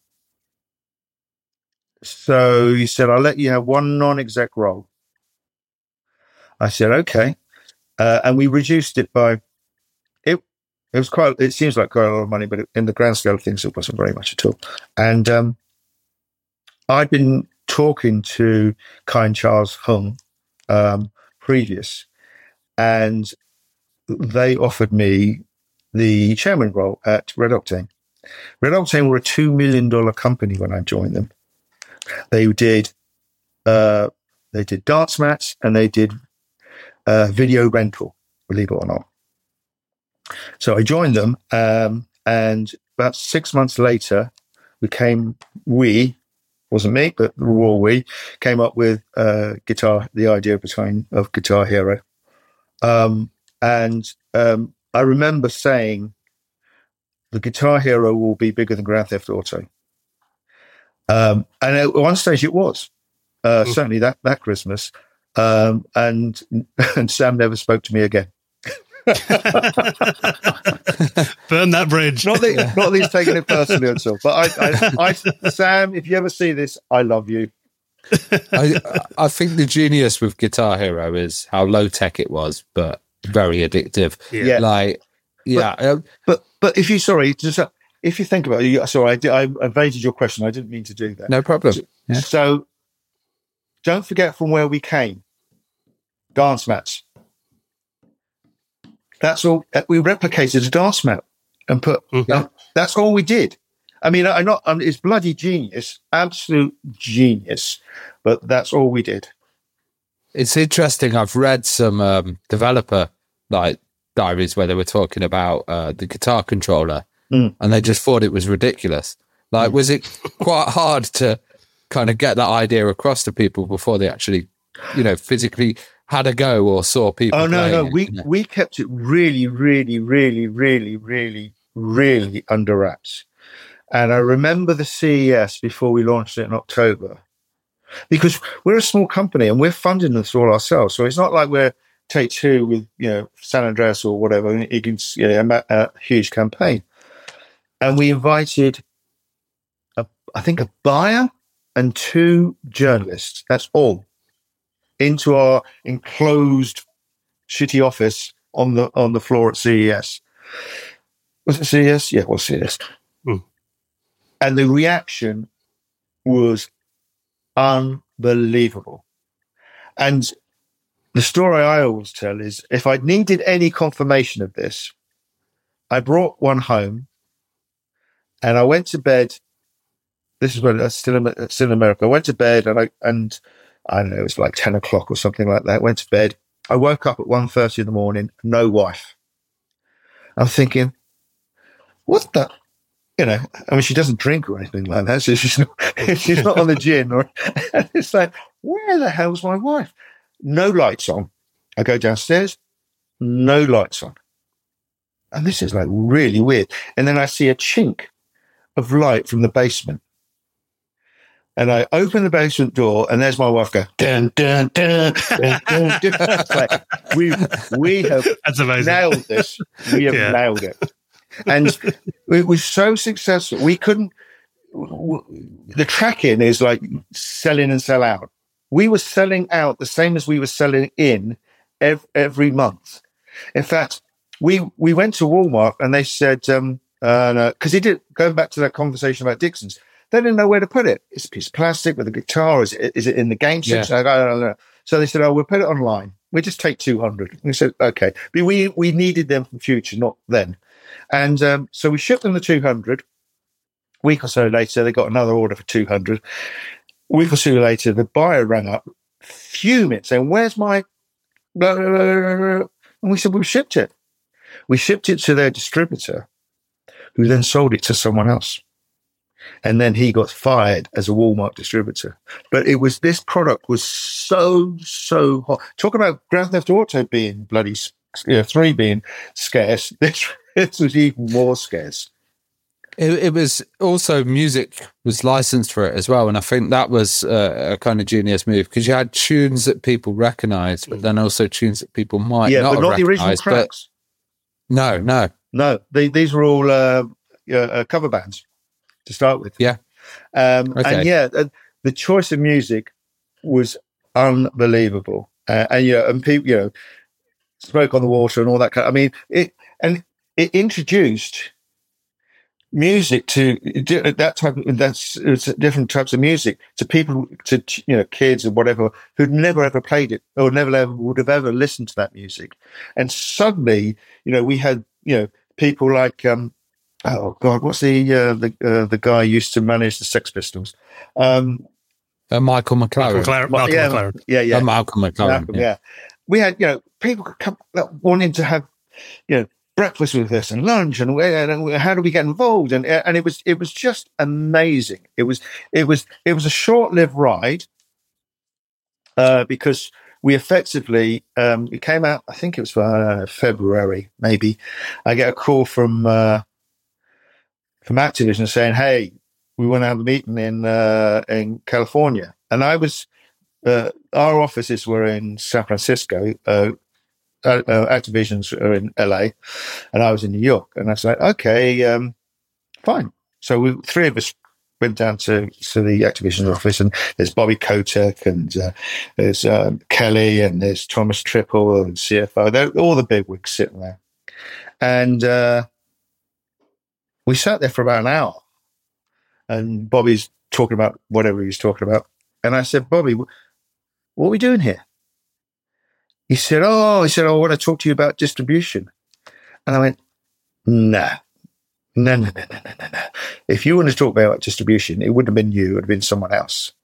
Speaker 10: So he said, "I'll let you have one non-exec role." I said, "Okay," and we reduced it by. It was quite. It seems like quite a lot of money, but in the grand scale of things, it wasn't very much at all. And I'd been talking to Kind Charles Hung previous, and they offered me the chairman role at Red Octane. Red Octane were a $2 million company when I joined them. They did dance mats and they did video rental, believe it or not. So I joined them, and about 6 months later, wasn't me, but we came up with the idea of Guitar Hero. And I remember saying, the Guitar Hero will be bigger than Grand Theft Auto. And at one stage it was, certainly that Christmas. And Sam never spoke to me again.
Speaker 2: Burn that bridge.
Speaker 10: Not that he's taking it personally at all. But I, Sam, if you ever see this, I love you.
Speaker 4: I think the genius with Guitar Hero is how low tech it was, but very addictive.
Speaker 10: Yeah. But if you think about it, sorry, I evaded your question. I didn't mean to do that.
Speaker 4: No problem. Yeah.
Speaker 10: So don't forget from where we came. Dance mats. That's all. We replicated a dance mat and put. That's all we did. I mean, it's bloody genius, absolute genius, but that's all we did.
Speaker 4: It's interesting. I've read some developer diaries where they were talking about the guitar controller, and they just thought it was ridiculous. Was it quite hard to kind of get that idea across to people before they actually, physically had a go or saw people?
Speaker 10: Oh no! We kept it really, really, really, really, really, really under wraps. And I remember the CES before we launched it in October, because we're a small company and we're funding this all ourselves. So it's not like we're Take-Two with San Andreas or whatever. A huge campaign, and we invited a buyer and 2 journalists. That's all. Into our enclosed shitty office on the floor at CES. Was it CES? Yeah, it was CES. And the reaction was unbelievable. And the story I always tell is, if I needed any confirmation of this, I brought one home and I went to bed. This is when I was still in America. I went to bed and I don't know, it was like 10 o'clock or something like that. Went to bed. I woke up at 1:30 in the morning, no wife. I'm thinking, what the, I mean, she doesn't drink or anything like that. So she's not on the gin and it's like, where the hell's my wife? No lights on. I go downstairs, no lights on. And this is like really weird. And then I see a chink of light from the basement. And I open the basement door, and there's my wife going, dun, dun, dun, dun, dun, dun. Like, we have nailed this. We have nailed it. And it was so successful. We couldn't, the tracking is like sell in and sell out. We were selling out the same as we were selling in every month. In fact, we went to Walmart and they said, because going back to that conversation about Dixon's, they didn't know where to put it. It's a piece of plastic with a guitar. Is it in the game section? I don't know. So they said, we'll put it online. We'll just take 200. And we said, okay. But we needed them for future, not then. And so we shipped them the 200. A week or so later, they got another order for 200. A week or so later, the buyer rang up, fuming, saying, where's my... Blah, blah, blah, blah, blah. And we said, we've shipped it. We shipped it to their distributor, who then sold it to someone else. And then he got fired as a Walmart distributor. But this product was so hot. Talk about Grand Theft Auto being bloody, 3 being scarce. This was even more scarce.
Speaker 4: It was also, music was licensed for it as well. And I think that was a kind of genius move, because you had tunes that people recognized, but then also tunes that people might not
Speaker 10: but not the original
Speaker 4: recognized.
Speaker 10: tracks.
Speaker 4: No.
Speaker 10: These were all cover bands to start with.
Speaker 4: Yeah.
Speaker 10: And the choice of music was unbelievable. And people, Smoke on the Water and all that kind of, I mean, it introduced music to different types of music to people, to kids and whatever, who'd never ever played it or never ever would have ever listened to that music. And suddenly, we had people like oh God, what's the guy who used to manage the Sex Pistols?
Speaker 4: Michael McLaren.
Speaker 10: Malcolm McLaren. Yeah. We had people come wanting to have breakfast with us and lunch and how do we get involved, and it was just amazing. It was a short-lived ride because we effectively it came out, I think it was February maybe. I get a call from Activision saying, hey, we want to have a meeting in California. And I was our offices were in San Francisco, Activision's are in LA, and I was in New York. And I was like, okay, fine. So 3 of us went down to the Activision office, and there's Bobby Kotick, and there's Kelly, and there's Thomas Triple, and CFO. They're all the bigwigs sitting there. And we sat there for about an hour, and Bobby's talking about whatever he was talking about. And I said, Bobby, what are we doing here? He said, I want to talk to you about distribution. And I went, no. If you want to talk about distribution, it wouldn't have been you, it would have been someone else.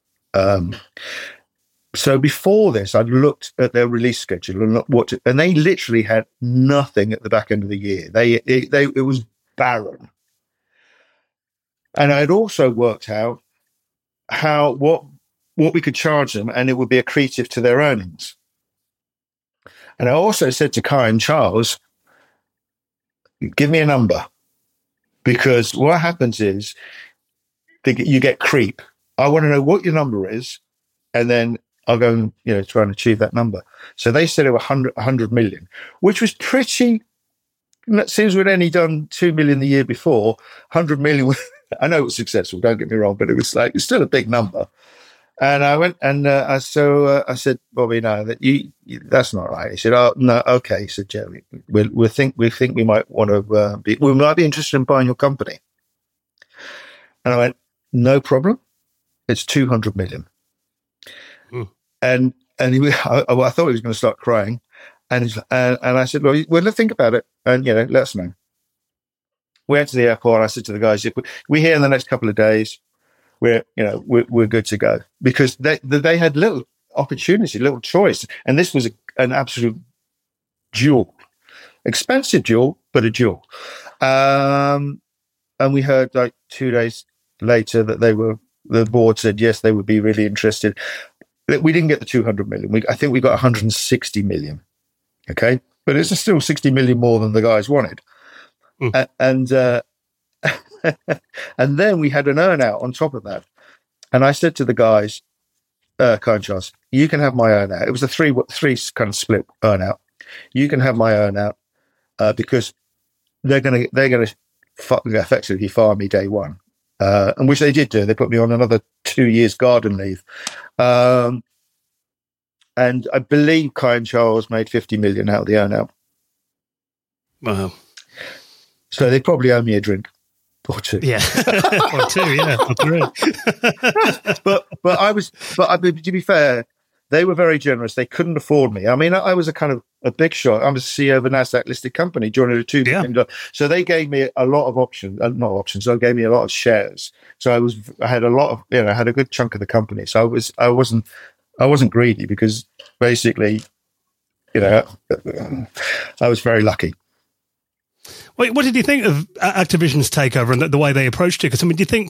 Speaker 10: So before this, I'd looked at their release schedule and they literally had nothing at the back end of the year. It was barren. And I had also worked out what we could charge them, and it would be accretive to their earnings. And I also said to Kai and Charles, give me a number, because what happens is you get creep. I want to know what your number is, and then I'll go and try and achieve that number. So they said it was 100 million, which was pretty. It seems we'd only done 2 million the year before. 100 million. I know it was successful, don't get me wrong, but it's still a big number. And I went and I said, Bobby, no, that's not right. He said, oh no, okay. He said, Jerry, we think we might want to we might be interested in buying your company. And I went, no problem. It's 200 million. And I thought he was going to start crying, and I said, well, let's think about it, and let us know. We went to the airport. I said to the guys, if we're here in the next couple of days, we're good to go, because they had little opportunity, little choice, and this was an absolute jewel, expensive jewel, but a jewel. And we heard like 2 days later that the board said yes, they would be really interested. We didn't get the 200 million. I think we got 160 million. Okay, but it's still 60 million more than the guys wanted. And then we had an earn out on top of that. And I said to the guys, kind Charles, you can have my earn out. It was a three kind of split earn out. You can have my earn out because they're gonna effectively fire me day one, and which they did do. They put me on another 2 years garden leave. And I believe Kai and Charles made 50 million out of the earn out.
Speaker 2: Wow.
Speaker 10: So they probably owe me a drink or two.
Speaker 2: Yeah. Or two, yeah. Or three.
Speaker 10: but to be fair, they were very generous. They couldn't afford me. I mean, I was a big shot. I was CEO of a NASDAQ listed company, joining a $2 billion. So they gave me a lot of options, not options. They gave me a lot of shares. So I had a lot of, I had a good chunk of the company. So I wasn't greedy, because basically, I was very lucky.
Speaker 2: Wait, what did you think of Activision's takeover and the way they approached it? Because, I mean, do you think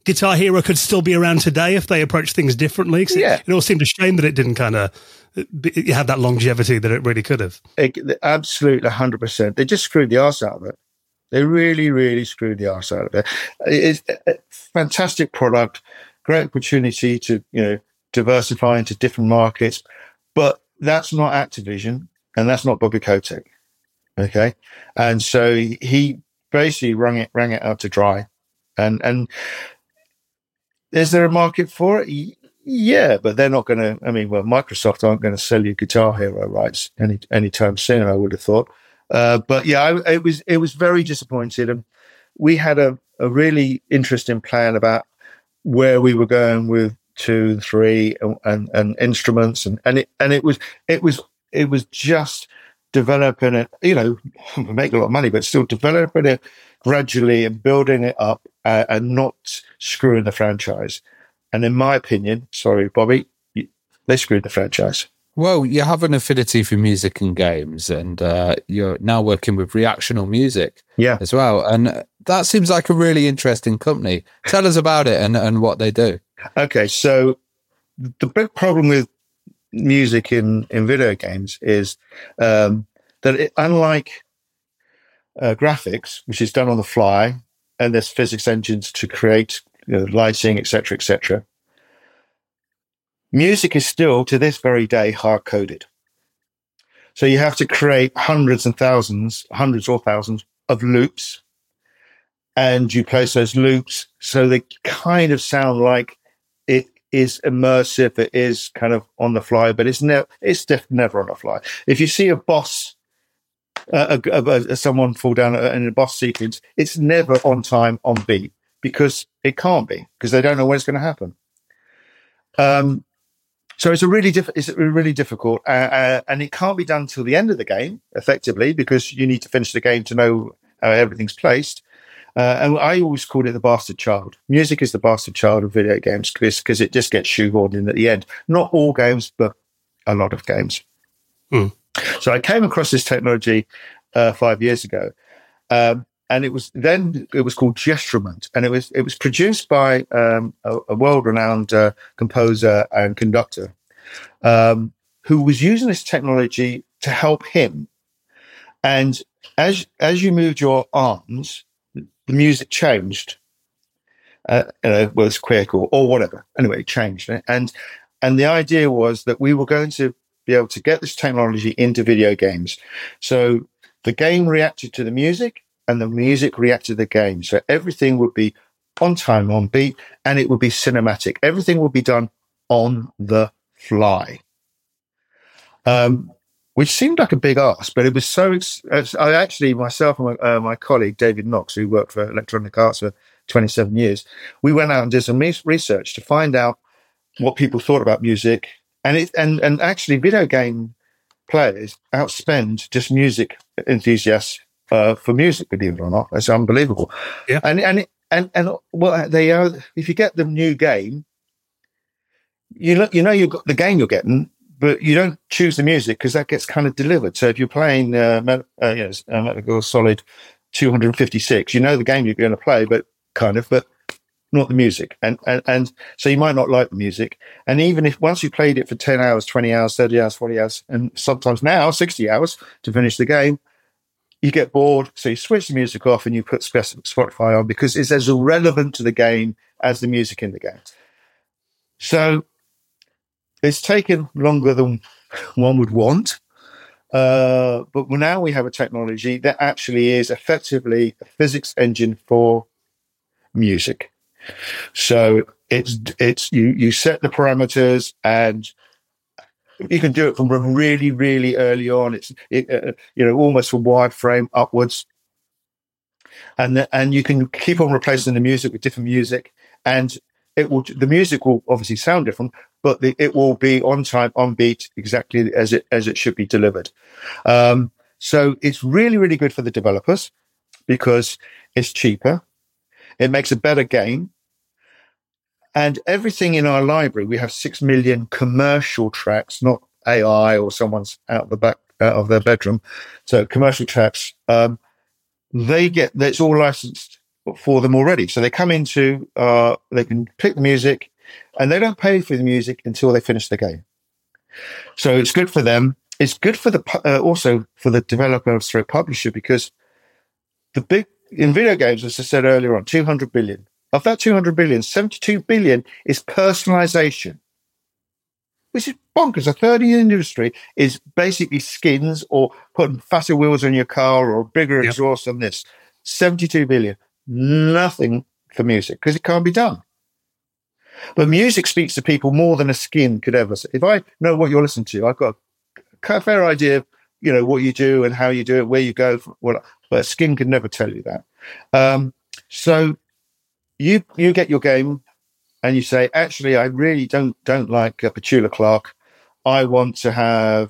Speaker 2: Guitar Hero could still be around today if they approach things differently? 'Cause
Speaker 10: Yeah.
Speaker 2: It all seemed a shame that it didn't kind of have that longevity that it really could have.
Speaker 10: Absolutely, 100%. They just screwed the arse out of it. They really, really screwed the arse out of it. It's a fantastic product, great opportunity to, diversify into different markets, but that's not Activision and that's not Bobby Kotick. Okay. And so he basically wrung it out to dry. And is there a market for it? Yeah, but they're not going to, Microsoft aren't going to sell you Guitar Hero rights anytime soon, I would have thought. But yeah, it was very disappointed. And we had a really interesting plan about where we were going with 2 and 3 and instruments. And it was just developing it, make a lot of money, but still developing it gradually and building it up and not screwing the franchise. And in my opinion, sorry, Bobby, they screwed the franchise.
Speaker 4: Well, you have an affinity for music and games, and you're now working with Reactional Music as well. And that seems like a really interesting company. Tell us about it and what they do. Okay,
Speaker 10: so the big problem with music in video games is that unlike graphics, which is done on the fly, and there's physics engines to create lighting, etc., music is still, to this very day, hard-coded. So you have to create hundreds or thousands of loops, and you place those loops so they kind of sound like it is immersive, it is kind of on the fly, but it's never on the fly. If you see a boss, someone fall down in a boss sequence, it's never on time, on beat, because it can't be, because they don't know when it's going to happen. So it's really difficult, and it can't be done till the end of the game, effectively, because you need to finish the game to know how everything's placed. And I always called it the bastard child. Music is the bastard child of video games because it just gets shoehorned in at the end. Not all games, but a lot of games. So I came across this technology 5 years ago, and it was called Gestrument, and it was produced by a world-renowned composer and conductor who was using this technology to help him. And as you moved your arms, the music changed. Was quick or whatever. Anyway, it changed, and the idea was that we were going to be able to get this technology into video games. So the game reacted to the music, and the music reacted to the game. So everything would be on time, on beat, and it would be cinematic. Everything would be done on the fly, which seemed like a big ask, but it was so. I actually, myself and my colleague David Knox, who worked for Electronic Arts for 27 years, we went out and did some research to find out what people thought about music, and actually, video game players outspend just music enthusiasts for music. Believe it or not, it's unbelievable.
Speaker 2: Yeah,
Speaker 10: and well, they are. If you get the new game, you've got the game you're getting, but you don't choose the music because that gets kind of delivered. So if you're playing Metal Gear Solid 256, you know the game you're going to play, but not the music. And so you might not like the music. And even if once you played it for 10 hours, 20 hours, 30 hours, 40 hours, and sometimes now 60 hours to finish the game, you get bored. So you switch the music off and you put Spotify on because it's as irrelevant to the game as the music in the game. So it's taken longer than one would want. But now we have a technology that actually is effectively a physics engine for music. So it's you set the parameters and you can do it from really, really early on. It's almost from wireframe upwards, and you can keep on replacing the music with different music, and the music will obviously sound different, but it will be on time, on beat, exactly as it should be delivered. So it's really, really good for the developers because it's cheaper. It makes a better game. And everything in our library, we have 6 million commercial tracks, not AI or someone's out of their bedroom. So commercial tracks, it's all licensed for them already. So they come into, they can pick the music, and they don't pay for the music until they finish the game. So it's good for them. It's good for also for the developer / publisher, because in video games, as I said earlier on, 200 billion. Of that 200 billion, 72 billion is personalization, which is bonkers. A third of the industry is basically skins or putting faster wheels on your car or bigger exhaust on this. 72 billion. Nothing for music, because it can't be done. But music speaks to people more than a skin could ever. If I know what you're listening to, I've got a fair idea of, what you do and how you do it, where you go. But a skin can never tell you that. So you get your game and you say, actually, I really don't like Petula Clark. I want to have,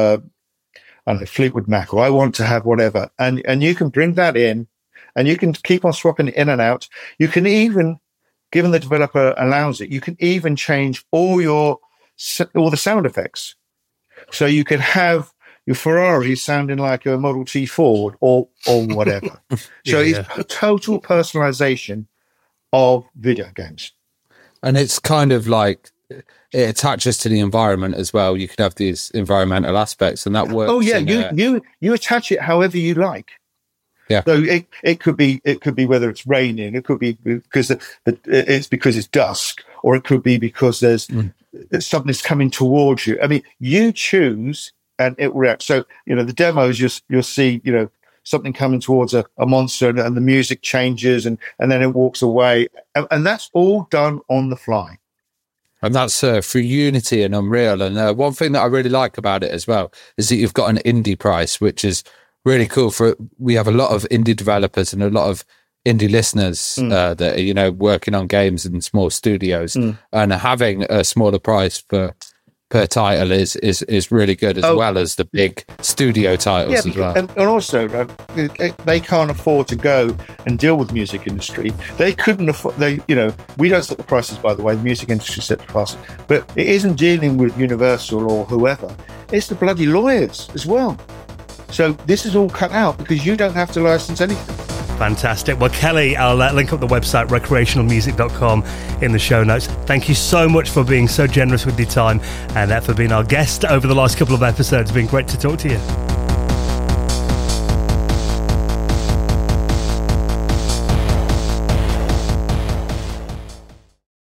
Speaker 10: Fleetwood Mac, or I want to have whatever. And you can bring that in, and you can keep on swapping it in and out. You can even, given the developer allows it, you can even change all the sound effects. So you could have your Ferrari sounding like a Model T Ford or whatever. So it's a total personalization of video games.
Speaker 4: And it's kind of like it attaches to the environment as well. You can have these environmental aspects, and that works.
Speaker 10: Oh yeah, you attach it however you like.
Speaker 4: Yeah.
Speaker 10: So it could be whether it's raining, it could be because it's dusk, or it could be because there's something's coming towards you. I mean, you choose and it reacts. So the demos, you'll see something coming towards a monster, and the music changes, and then it walks away, and that's all done on the fly.
Speaker 4: And that's through Unity and Unreal. And one thing that I really like about it as well is that you've got an indie price, which is really cool. We have a lot of indie developers and a lot of indie listeners that are, working on games in small studios, and having a smaller price per title is really good, as well as the big studio titles as well.
Speaker 10: And also, they can't afford to go and deal with the music industry. They couldn't afford. We don't set the prices, by the way. The music industry set the prices, but it isn't dealing with Universal or whoever. It's the bloody lawyers as well. So this is all cut out because you don't have to license anything.
Speaker 2: Fantastic. Well, Kelly, I'll link up the website, recreationalmusic.com, in the show notes. Thank you so much for being so generous with your time and for being our guest over the last couple of episodes. It's been great to talk to you.